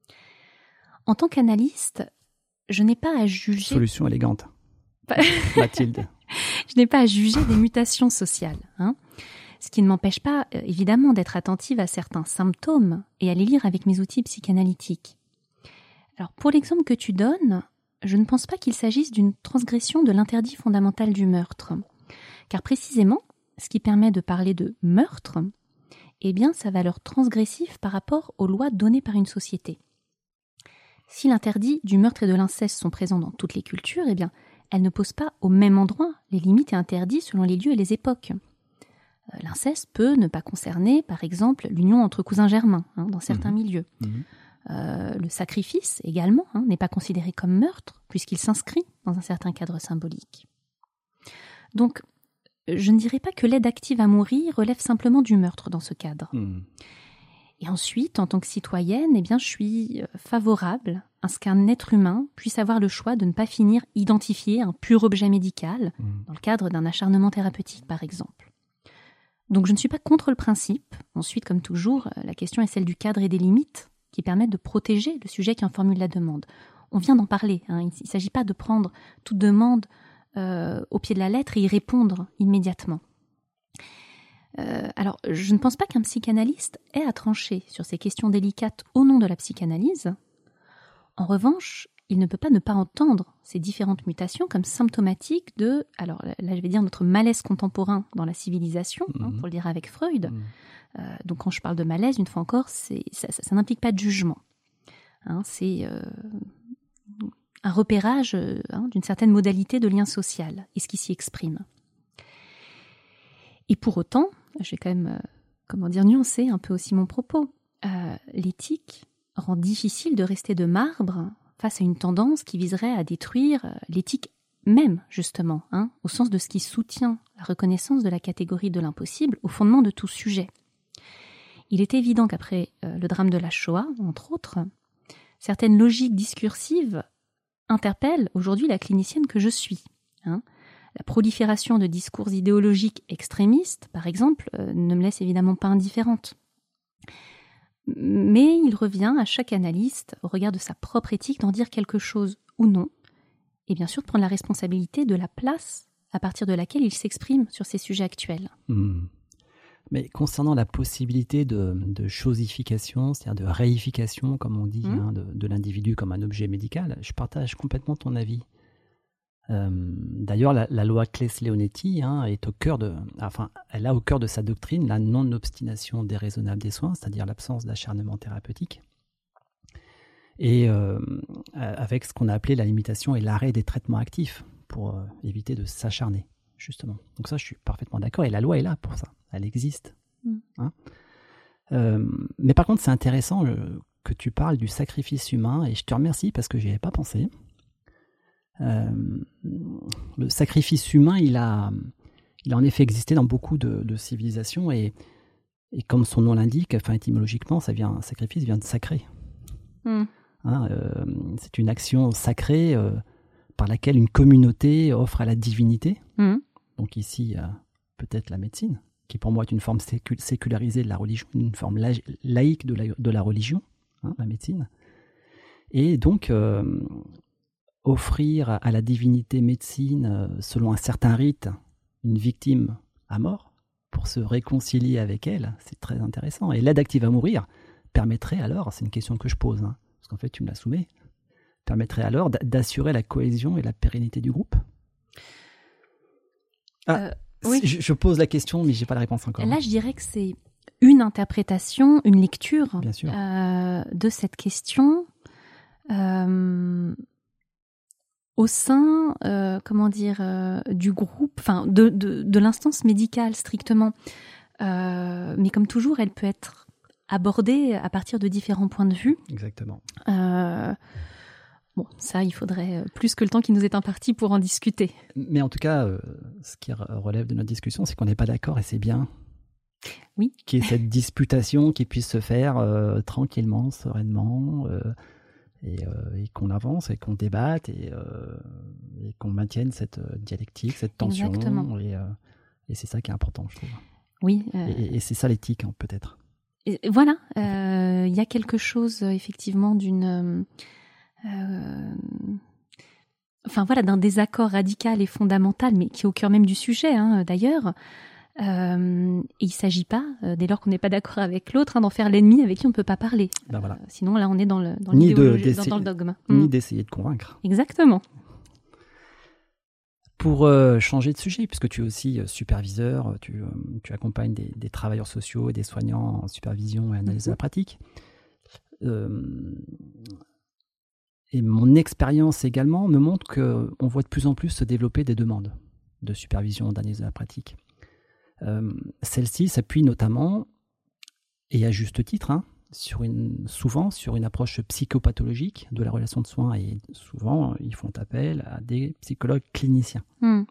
En tant qu'analyste, je n'ai pas à juger... Solution élégante. Mathilde. Je n'ai pas à juger des mutations sociales, hein, ce qui ne m'empêche pas, évidemment, d'être attentive à certains symptômes et à les lire avec mes outils psychanalytiques. Alors, pour l'exemple que tu donnes, je ne pense pas qu'il s'agisse d'une transgression de l'interdit fondamental du meurtre, car précisément, ce qui permet de parler de meurtre, eh bien, sa valeur transgressive par rapport aux lois données par une société. Si l'interdit du meurtre et de l'inceste sont présents dans toutes les cultures, eh bien, elles ne posent pas au même endroit les limites et interdits selon les lieux et les époques. L'inceste peut ne pas concerner, par exemple, l'union entre cousins germains, hein, dans certains milieux. Le sacrifice, également, hein, n'est pas considéré comme meurtre, puisqu'il s'inscrit dans un certain cadre symbolique. Donc, je ne dirais pas que l'aide active à mourir relève simplement du meurtre dans ce cadre. Et ensuite, en tant que citoyenne, eh bien, je suis favorable à ce qu'un être humain puisse avoir le choix de ne pas finir identifié un pur objet médical dans le cadre d'un acharnement thérapeutique, par exemple. Donc, je ne suis pas contre le principe. Ensuite, comme toujours, la question est celle du cadre et des limites qui permettent de protéger le sujet qui en formule la demande. On vient d'en parler, hein. Il ne s'agit pas de prendre toute demande au pied de la lettre et y répondre immédiatement. Alors, je ne pense pas qu'un psychanalyste ait à trancher sur ces questions délicates au nom de la psychanalyse. En revanche, il ne peut pas ne pas entendre ces différentes mutations comme symptomatiques de, alors là je vais dire notre malaise contemporain dans la civilisation, hein, pour le dire avec Freud. Donc quand je parle de malaise, une fois encore, ça n'implique pas de jugement. Hein, c'est un repérage d'une certaine modalité de lien social et ce qui s'y exprime. Et pour autant, je vais quand même, nuancer un peu aussi mon propos. L'éthique rend difficile de rester de marbre face à une tendance qui viserait à détruire l'éthique même, justement, hein, au sens de ce qui soutient la reconnaissance de la catégorie de l'impossible au fondement de tout sujet. Il est évident qu'après le drame de la Shoah, entre autres, certaines logiques discursives interpellent aujourd'hui la clinicienne que je suis. Hein. La prolifération de discours idéologiques extrémistes, par exemple, ne me laisse évidemment pas indifférente. Mais il revient à chaque analyste, au regard de sa propre éthique, d'en dire quelque chose ou non, et bien sûr de prendre la responsabilité de la place à partir de laquelle il s'exprime sur ces sujets actuels. Mais concernant la possibilité de chosification, c'est-à-dire de réification, comme on dit, de l'individu comme un objet médical, je partage complètement ton avis. D'ailleurs, la loi Claes-Leonetti est elle a au cœur de sa doctrine la non-obstination déraisonnable des soins, c'est-à-dire l'absence d'acharnement thérapeutique, et avec ce qu'on a appelé la limitation et l'arrêt des traitements actifs pour éviter de s'acharner, justement. Donc ça, je suis parfaitement d'accord, et la loi est là pour ça, elle existe. Mais par contre, c'est intéressant que tu parles du sacrifice humain, et je te remercie parce que j'y avais pas pensé. Le sacrifice humain, il a en effet existé dans beaucoup de civilisations, et comme son nom l'indique, étymologiquement, sacrifice vient de sacré. C'est une action sacrée par laquelle une communauté offre à la divinité. Donc ici, peut-être la médecine, qui pour moi est une forme sécularisée de la religion, une forme laïque de la religion, la médecine. Et donc, offrir à la divinité médecine, selon un certain rite, une victime à mort, pour se réconcilier avec elle, c'est très intéressant. Et l'aide active à mourir permettrait alors, c'est une question que je pose, parce qu'en fait tu me la soumets, permettrait alors d'assurer la cohésion et la pérennité du groupe. Oui. Je pose la question, mais je n'ai pas la réponse encore. Là, je dirais que c'est une interprétation, une lecture Bien sûr. De cette question au sein, du groupe, de l'instance médicale strictement. Mais comme toujours, elle peut être abordée à partir de différents points de vue. Exactement. Bon, ça, il faudrait plus que le temps qui nous est imparti pour en discuter. Mais en tout cas, ce qui relève de notre discussion, c'est qu'on n'est pas d'accord, et c'est bien. Oui. Qu'il y ait cette disputation qui puisse se faire tranquillement, sereinement, et qu'on avance, et qu'on débatte, et qu'on maintienne cette dialectique, cette tension. Exactement. Et c'est ça qui est important, je trouve. Oui. Et c'est ça l'éthique, peut-être. Et voilà, il y a quelque chose, effectivement, d'un désaccord radical et fondamental, mais qui est au cœur même du sujet, d'ailleurs. Et il ne s'agit pas, dès lors qu'on n'est pas d'accord avec l'autre, d'en faire l'ennemi avec qui on ne peut pas parler. Voilà. Sinon, là, on est dans le dogme. Ni d'essayer de convaincre. Exactement. Pour changer de sujet, puisque tu es aussi superviseur, tu accompagnes des travailleurs sociaux et des soignants en supervision et analyse de la pratique. Et mon expérience également me montre qu'on voit de plus en plus se développer des demandes de supervision, d'analyse de la pratique. Celle-ci s'appuie notamment, et à juste titre, souvent sur une approche psychopathologique de la relation de soins, et souvent ils font appel à des psychologues cliniciens.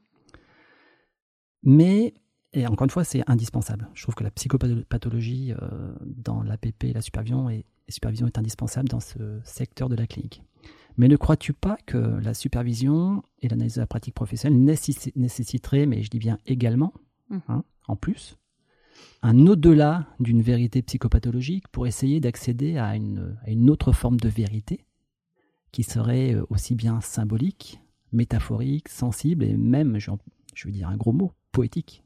Mais, et encore une fois, c'est indispensable. Je trouve que la psychopathologie dans l'APP et la supervision est indispensable dans ce secteur de la clinique. Mais ne crois-tu pas que la supervision et l'analyse de la pratique professionnelle nécessiteraient, mais je dis bien également, en plus, un au-delà d'une vérité psychopathologique pour essayer d'accéder à une autre forme de vérité qui serait aussi bien symbolique, métaphorique, sensible et même, je veux dire un gros mot, poétique.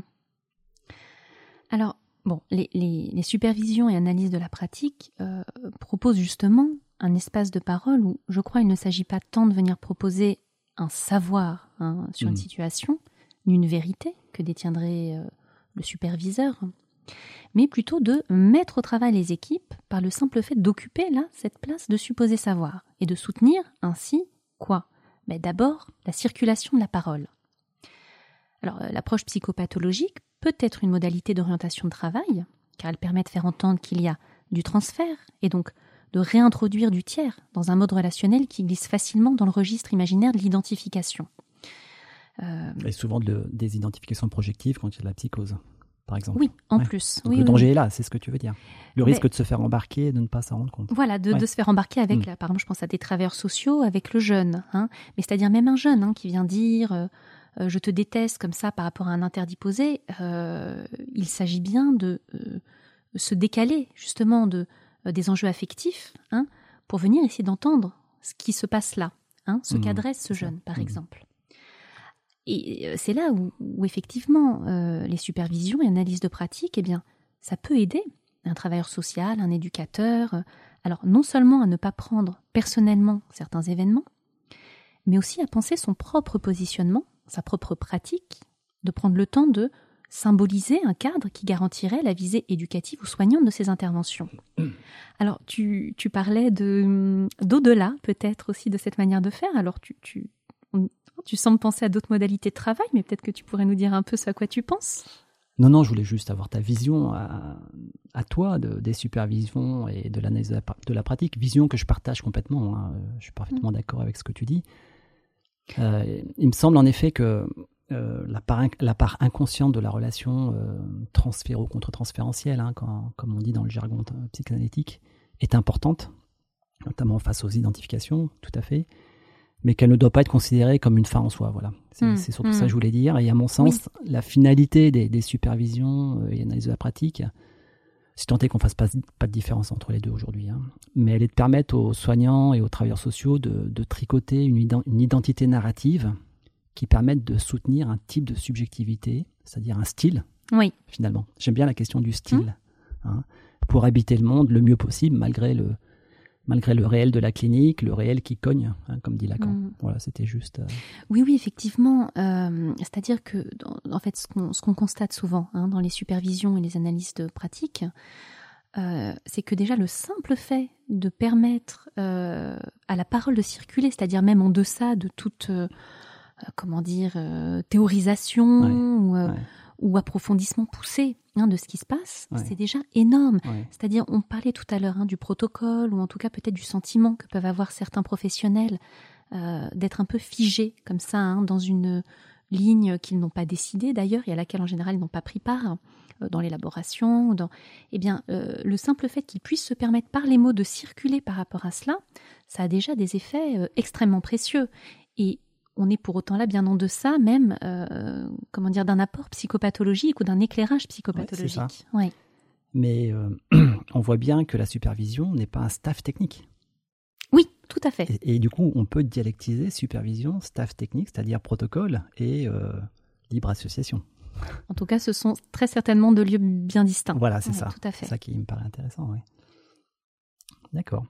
Alors, bon, les supervisions et analyses de la pratique proposent justement un espace de parole où, je crois, il ne s'agit pas tant de venir proposer un savoir sur une situation, ni une vérité que détiendrait le superviseur, mais plutôt de mettre au travail les équipes par le simple fait d'occuper là cette place de supposé savoir et de soutenir ainsi quoi ? D'abord, la circulation de la parole. Alors, l'approche psychopathologique peut être une modalité d'orientation de travail, car elle permet de faire entendre qu'il y a du transfert et donc de réintroduire du tiers dans un mode relationnel qui glisse facilement dans le registre imaginaire de l'identification. Et souvent des identifications projectives quand il y a de la psychose, par exemple. Oui, en plus. Donc le danger est là, c'est ce que tu veux dire. Le risque de se faire embarquer et de ne pas s'en rendre compte. Voilà, de se faire embarquer avec, par exemple, je pense à des travailleurs sociaux, avec le jeune. Mais c'est-à-dire même un jeune qui vient dire je te déteste comme ça par rapport à un interdit posé. Il s'agit bien de se décaler justement des enjeux affectifs, hein, pour venir essayer d'entendre ce qui se passe là, hein, ce qu'adresse ce jeune, par exemple. Et c'est là où effectivement, les supervisions et analyses de pratique, eh bien, ça peut aider un travailleur social, un éducateur, alors non seulement à ne pas prendre personnellement certains événements, mais aussi à penser son propre positionnement, sa propre pratique, de prendre le temps de symboliser un cadre qui garantirait la visée éducative ou soignante de ces interventions. Alors, tu parlais d'au-delà, peut-être aussi, de cette manière de faire. Alors, tu sembles penser à d'autres modalités de travail, mais peut-être que tu pourrais nous dire un peu ce à quoi tu penses. Non, je voulais juste avoir ta vision à toi des supervisions et de l'analyse de la pratique. Vision que je partage complètement, hein. Je suis parfaitement d'accord avec ce que tu dis. Il me semble en effet que la part inconsciente de la relation transféro-contre-transférentielle, hein, comme on dit dans le jargon psychanalytique, est importante, notamment face aux identifications, tout à fait, mais qu'elle ne doit pas être considérée comme une fin en soi. Voilà. C'est surtout ça que je voulais dire. Et à mon sens, la finalité des supervisions et analyses de la pratique, si tant est qu'on ne fasse pas de différence entre les deux aujourd'hui, hein, mais elle est de permettre aux soignants et aux travailleurs sociaux de tricoter une identité narrative qui permette de soutenir un type de subjectivité, c'est-à-dire un style, finalement. J'aime bien la question du style, hein, pour habiter le monde le mieux possible, malgré le réel de la clinique, le réel qui cogne, hein, comme dit Lacan. Voilà, c'était juste... Oui, effectivement. C'est-à-dire que, en fait, ce qu'on constate souvent, hein, dans les supervisions et les analyses de pratique, c'est que déjà le simple fait de permettre à la parole de circuler, c'est-à-dire même en deçà de toute... théorisation ou approfondissement poussé, hein, de ce qui se passe, c'est déjà énorme. C'est-à-dire, on parlait tout à l'heure, hein, du protocole, ou en tout cas peut-être du sentiment que peuvent avoir certains professionnels d'être un peu figés comme ça, hein, dans une ligne qu'ils n'ont pas décidée d'ailleurs, et à laquelle en général ils n'ont pas pris part dans l'élaboration. Eh bien, le simple fait qu'ils puissent se permettre par les mots de circuler par rapport à cela, ça a déjà des effets extrêmement précieux. Et on est pour autant là bien en deçà même, d'un apport psychopathologique ou d'un éclairage psychopathologique. C'est ça. Mais on voit bien que la supervision n'est pas un staff technique. Oui, tout à fait. Et du coup, on peut dialectiser supervision, staff technique, c'est-à-dire protocole et libre association. En tout cas, ce sont très certainement deux lieux bien distincts. Voilà, c'est ça. Tout à fait. C'est ça qui me paraît intéressant. Oui. D'accord.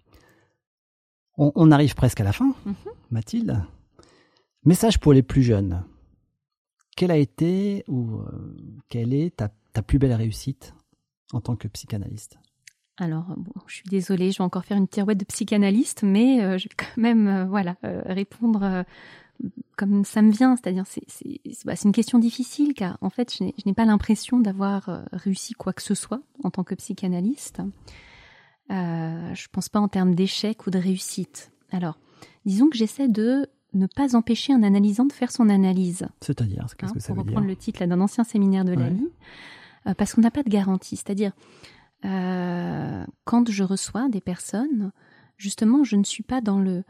On arrive presque à la fin, Mathilde. Message pour les plus jeunes. Quelle a été ou quelle est ta plus belle réussite en tant que psychanalyste ? Alors, je suis désolée, je vais encore faire une pirouette de psychanalyste, mais je vais quand même répondre comme ça me vient. C'est-à-dire, c'est une question difficile, car en fait, je n'ai pas l'impression d'avoir réussi quoi que ce soit en tant que psychanalyste. Je ne pense pas en termes d'échec ou de réussite. Alors, disons que j'essaie de ne pas empêcher un analysant de faire son analyse. C'est-à-dire, qu'est-ce que ça veut dire ? Pour reprendre le titre d'un ancien séminaire de Lally, parce qu'on n'a pas de garantie. C'est-à-dire, quand je reçois des personnes, justement, je ne suis pas dans le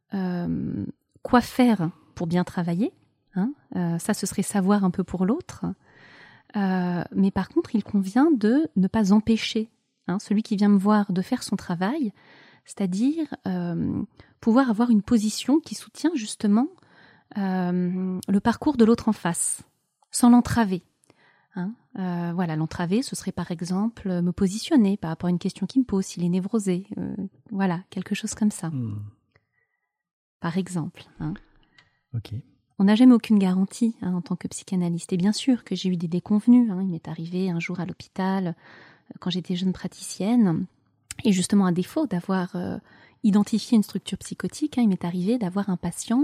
quoi faire pour bien travailler. Hein, ça, ce serait savoir un peu pour l'autre. Mais par contre, il convient de ne pas empêcher celui qui vient me voir de faire son travail, c'est-à-dire pouvoir avoir une position qui soutient justement le parcours de l'autre en face, sans l'entraver. L'entraver, ce serait par exemple me positionner par rapport à une question qu'il me pose, s'il est névrosé. Quelque chose comme ça. Par exemple. Ok. On n'a jamais aucune garantie en tant que psychanalyste. Et bien sûr que j'ai eu des déconvenues. Il m'est arrivé un jour à l'hôpital, quand j'étais jeune praticienne, et justement à défaut d'avoir identifié une structure psychotique, il m'est arrivé d'avoir un patient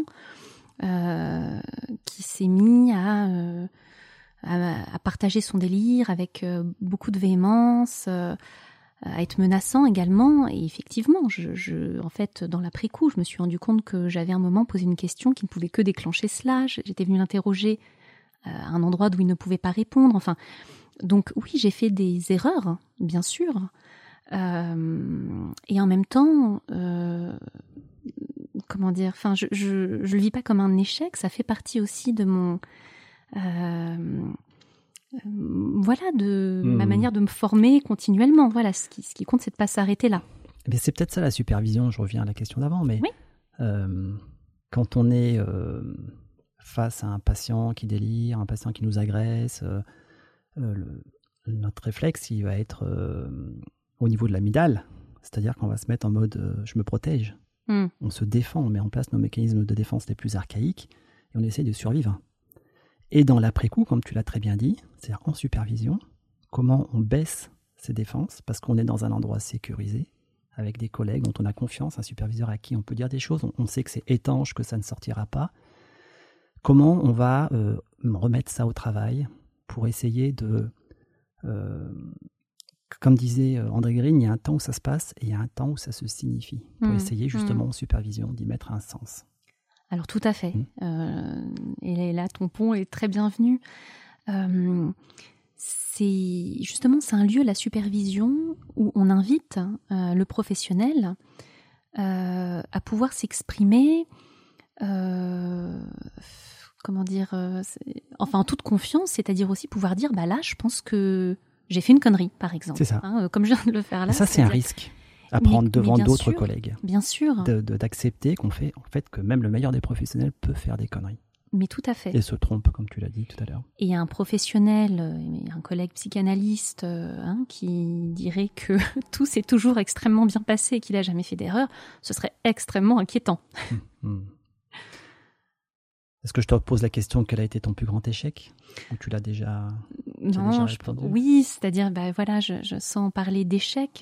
qui s'est mis à partager son délire avec beaucoup de véhémence, à être menaçant également. Et effectivement, en fait, dans l'après-coup, je me suis rendu compte que j'avais un moment posé une question qui ne pouvait que déclencher cela. J'étais venue l'interroger à un endroit d'où il ne pouvait pas répondre. Enfin, donc oui, j'ai fait des erreurs, bien sûr. Et en même temps, je le vis pas comme un échec. Ça fait partie aussi de mon ma manière de me former continuellement. Voilà, ce qui compte, c'est de pas s'arrêter là. Mais c'est peut-être ça la supervision. Je reviens à la question d'avant, mais Oui. Quand on est face à un patient qui délire, un patient qui nous agresse, notre réflexe, il va être au niveau de l'amygdale, c'est-à-dire qu'on va se mettre en mode je me protège, on se défend, on met en place nos mécanismes de défense les plus archaïques et on essaie de survivre. Et dans l'après-coup, comme tu l'as très bien dit, c'est-à-dire en supervision, comment on baisse ses défenses parce qu'on est dans un endroit sécurisé, avec des collègues dont on a confiance, un superviseur à qui on peut dire des choses, on sait que c'est étanche, que ça ne sortira pas. Comment on va remettre ça au travail pour essayer de... comme disait André Green, il y a un temps où ça se passe et il y a un temps où ça se signifie. Pour essayer justement en supervision d'y mettre un sens. Alors tout à fait. Et là, ton pont est très bienvenu. C'est un lieu, la supervision, où on invite le professionnel à pouvoir s'exprimer, en toute confiance, c'est-à-dire aussi pouvoir dire, là, je pense que j'ai fait une connerie, par exemple. C'est ça. Comme je viens de le faire là. Et ça, c'est un risque à prendre devant d'autres collègues. Bien sûr. D'accepter qu'on fait, en fait, que même le meilleur des professionnels peut faire des conneries. Mais tout à fait. Et se trompe, comme tu l'as dit tout à l'heure. Et un professionnel, un collègue psychanalyste qui dirait que tout s'est toujours extrêmement bien passé et qu'il n'a jamais fait d'erreur, ce serait extrêmement inquiétant. Est-ce que je te pose la question, quel a été ton plus grand échec? Ou tu l'as déjà répondu? Oui, c'est-à-dire, je sens parler d'échec.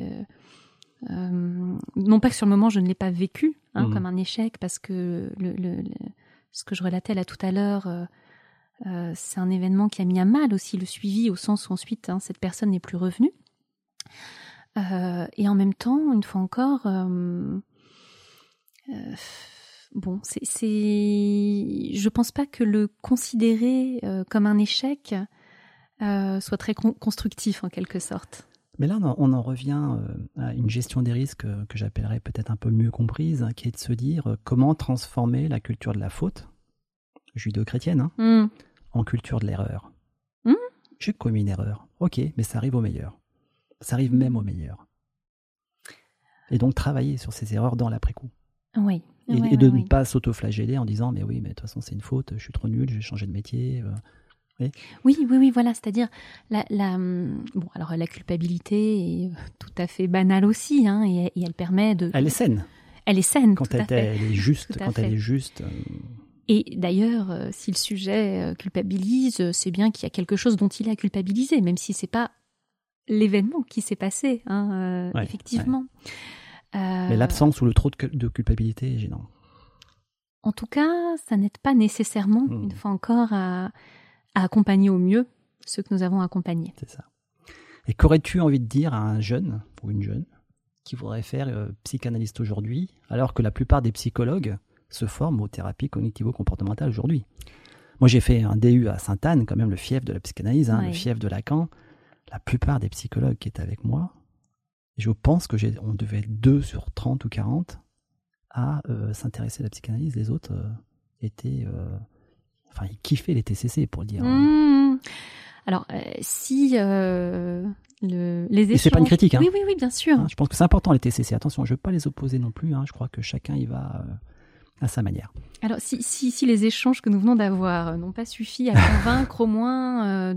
Non pas que sur le moment, je ne l'ai pas vécu comme un échec, parce que ce que je relatais là tout à l'heure, c'est un événement qui a mis à mal aussi le suivi, au sens où ensuite cette personne n'est plus revenue. Et en même temps, une fois encore, je pense pas que le considérer comme un échec soit très constructif en quelque sorte. Mais là, on en revient à une gestion des risques que j'appellerais peut-être un peu mieux comprise, qui est de se dire comment transformer la culture de la faute, judéo-chrétienne, en culture de l'erreur. J'ai commis une erreur, ok, mais ça arrive au meilleur. Ça arrive même au meilleur. Et donc travailler sur ces erreurs dans l'après-coup. Oui. Et de ne pas s'auto-flageller en disant mais oui, mais de toute façon c'est une faute, je suis trop nul, je vais changer de métier. Oui, voilà, c'est-à-dire la culpabilité est tout à fait banale aussi, et elle permet de... Elle est saine. Elle est saine, quand tout à fait. Elle est juste, quand elle est juste. Et d'ailleurs, si le sujet culpabilise, c'est bien qu'il y a quelque chose dont il a culpabilisé, même si c'est pas l'événement qui s'est passé, effectivement. Ouais. Mais l'absence ou le trop de culpabilité est gênant. En tout cas, ça n'aide pas nécessairement, une fois encore, à accompagner au mieux ceux que nous avons accompagnés. C'est ça. Et qu'aurais-tu envie de dire à un jeune ou une jeune qui voudrait faire psychanalyste aujourd'hui, alors que la plupart des psychologues se forment aux thérapies cognitivo-comportementales aujourd'hui? Moi, j'ai fait un DU à Sainte-Anne, quand même le fief de la psychanalyse, le fief de Lacan. La plupart des psychologues qui étaient avec moi, je pense que on devait être 2 sur 30 ou 40 à s'intéresser à la psychanalyse. Les autres étaient... ils kiffaient les TCC, pour le dire. Alors, si les échanges... Et c'est pas une critique. Oui, bien sûr. Je pense que c'est important, les TCC. Attention, je ne veux pas les opposer non plus. Je crois que chacun y va à sa manière. Alors, si les échanges que nous venons d'avoir n'ont pas suffi à convaincre au moins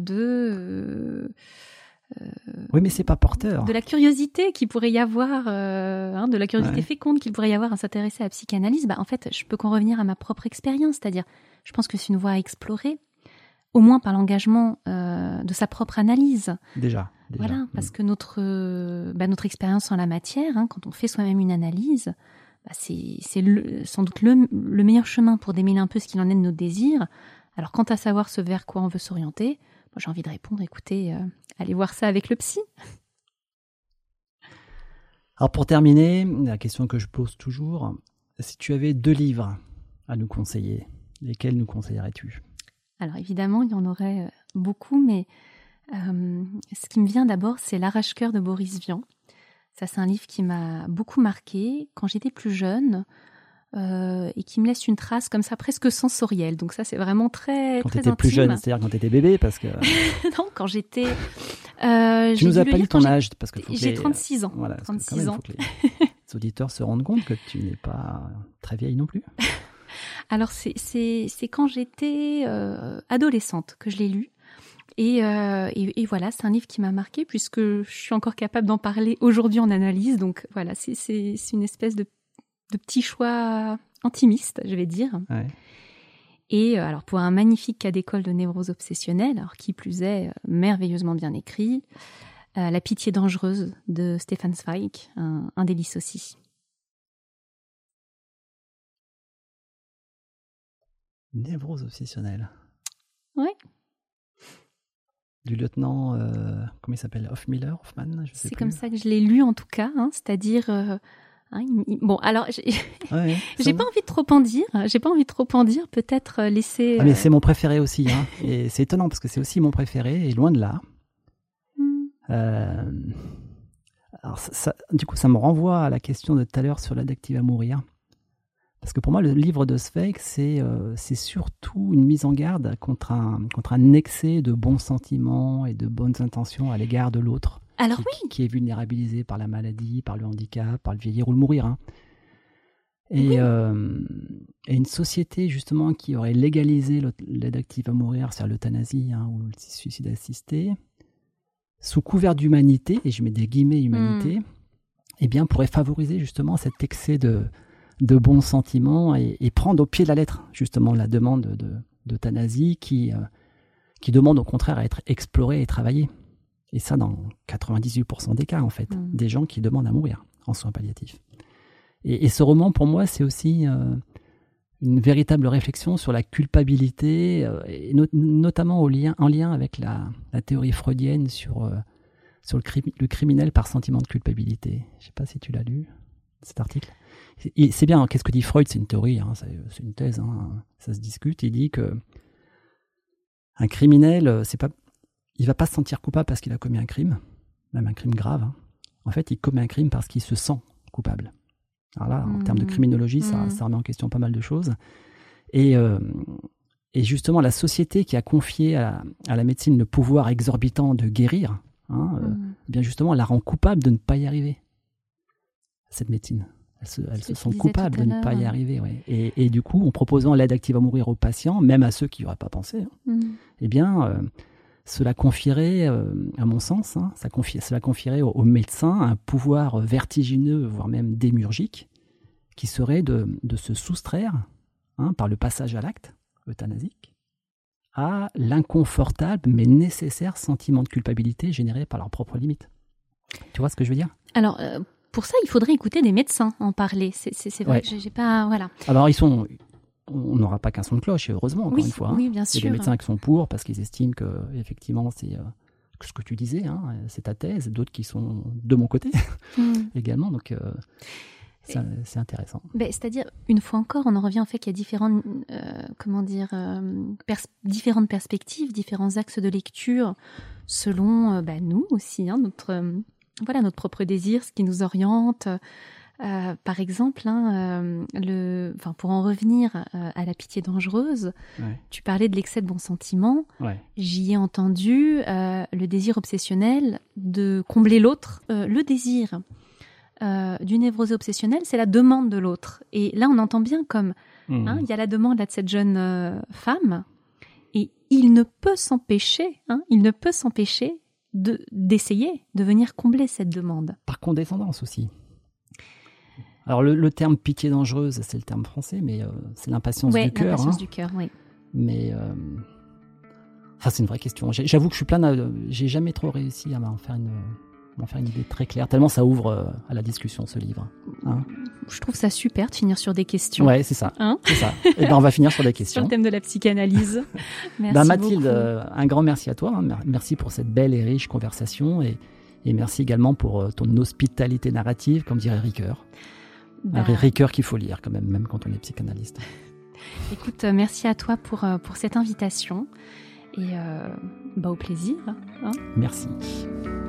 oui, mais c'est pas porteur. De la curiosité qu'il pourrait y avoir, de la curiosité féconde qu'il pourrait y avoir à s'intéresser à la psychanalyse, en fait, je peux qu'en revenir à ma propre expérience. C'est-à-dire, je pense que c'est une voie à explorer, au moins par l'engagement de sa propre analyse. Déjà. Voilà, parce que notre expérience en la matière, quand on fait soi-même une analyse, c'est sans doute le meilleur chemin pour démêler un peu ce qu'il en est de nos désirs. Alors, quant à savoir ce vers quoi on veut s'orienter, moi, j'ai envie de répondre, écoutez, allez voir ça avec le psy. Alors, pour terminer, la question que je pose toujours, si tu avais 2 livres à nous conseiller, lesquels nous conseillerais-tu? Alors, évidemment, il y en aurait beaucoup, mais ce qui me vient d'abord, c'est L'arrache-cœur de Boris Vian. Ça, c'est un livre qui m'a beaucoup marqué. Quand j'étais plus jeune, et qui me laisse une trace comme ça presque sensorielle. Donc ça, c'est vraiment très Quand très t'étais plus jeune, c'est-à-dire quand t'étais bébé, parce que non, quand j'étais... tu nous as pas dit ton âge, parce que j'ai 36 ans. Voilà, 36 ans. Faut que les auditeurs se rendent compte que tu n'es pas très vieille non plus. Alors c'est quand j'étais adolescente que je l'ai lu. Et voilà, c'est un livre qui m'a marquée puisque je suis encore capable d'en parler aujourd'hui en analyse. Donc voilà, c'est une espèce de petit choix intimiste, je vais dire. Ouais. Et alors pour un magnifique cas d'école de névrose obsessionnelle, alors qui plus est merveilleusement bien écrit, La pitié dangereuse de Stefan Zweig, un délice aussi. Névrose obsessionnelle. Oui. Du lieutenant, comment il s'appelle, Hoffman, je sais C'est plus. comme ça que je l'ai lu en tout cas, c'est-à-dire... bon, alors, j'ai pas envie de trop en dire. Peut-être laisser. Mais c'est mon préféré aussi, hein. Et c'est étonnant parce que c'est aussi mon préféré, et loin de là. Alors du coup, ça me renvoie à la question de tout à l'heure sur l'addictive à mourir. Parce que pour moi, le livre de Zweig, c'est surtout une mise en garde contre un excès de bons sentiments et de bonnes intentions à l'égard de l'autre. Alors qui est vulnérabilisé par la maladie, par le handicap, par le vieillir ou le mourir. Hein. Et une société justement qui aurait légalisé l'aide active à mourir, c'est-à-dire l'euthanasie ou le suicide assisté, sous couvert d'humanité, et je mets des guillemets humanité, eh bien pourrait favoriser justement cet excès de bons sentiments et prendre au pied de la lettre justement la demande d'euthanasie qui demande au contraire à être explorée et travaillée. Et ça, dans 98% des cas, en fait, des gens qui demandent à mourir en soins palliatifs. Et ce roman, pour moi, c'est aussi une véritable réflexion sur la culpabilité, et notamment en lien avec la théorie freudienne sur le criminel par sentiment de culpabilité. Je ne sais pas si tu l'as lu, cet article. C'est bien, qu'est-ce que dit Freud? C'est une théorie, c'est une thèse, ça se discute. Il dit que un criminel, il ne va pas se sentir coupable parce qu'il a commis un crime, même un crime grave. Hein. En fait, il commet un crime parce qu'il se sent coupable. Alors là, en termes de criminologie, ça remet en question pas mal de choses. Et justement, la société qui a confié à la médecine le pouvoir exorbitant de guérir, bien justement, la rend coupable de ne pas y arriver. Cette médecine. Elle se sent coupable de ne pas y arriver. Ouais. Et du coup, en proposant l'aide active à mourir aux patients, même à ceux qui n'y auraient pas pensé, eh bien... cela confierait, à mon sens, cela confierait aux médecins un pouvoir vertigineux, voire même démiurgique, qui serait de se soustraire, par le passage à l'acte euthanasique, à l'inconfortable mais nécessaire sentiment de culpabilité généré par leurs propres limites. Tu vois ce que je veux dire ? Alors, pour ça, il faudrait écouter des médecins en parler. C'est vrai que j'ai pas... Voilà. Alors, on n'aura pas qu'un son de cloche, heureusement, encore une fois. Oui, bien sûr. Il y a des médecins qui sont pour, parce qu'ils estiment que, effectivement, c'est ce que tu disais, c'est ta thèse, d'autres qui sont de mon côté également, donc c'est intéressant. C'est-à-dire, une fois encore, on en revient au fait qu'il y a différentes, différentes perspectives, différents axes de lecture, selon nous aussi, notre propre désir, ce qui nous oriente. Par exemple, pour en revenir à la pitié dangereuse, tu parlais de l'excès de bons sentiments. Ouais. J'y ai entendu le désir obsessionnel de combler l'autre. Le désir du névrosé obsessionnel, c'est la demande de l'autre. Et là, on entend bien comme il y a la demande de cette jeune femme, et il ne peut s'empêcher d'essayer de venir combler cette demande. Par condescendance aussi. Alors, le terme pitié dangereuse, c'est le terme français, mais c'est l'impatience du cœur. L'impatience du cœur, oui. Mais, c'est une vraie question. J'avoue que je suis j'ai jamais trop réussi à m'en faire une idée très claire, tellement ça ouvre à la discussion, ce livre. Je trouve ça super de finir sur des questions. Ouais, c'est ça. C'est ça. Et on va finir sur des questions. Sur le thème de la psychanalyse. Merci Mathilde, beaucoup. Un grand merci à toi. Merci pour cette belle et riche conversation. Et merci également pour ton hospitalité narrative, comme dirait Ricoeur. Un Ricoeur qu'il faut lire quand même quand on est psychanalyste. Écoute, merci à toi pour cette invitation et au plaisir. Merci.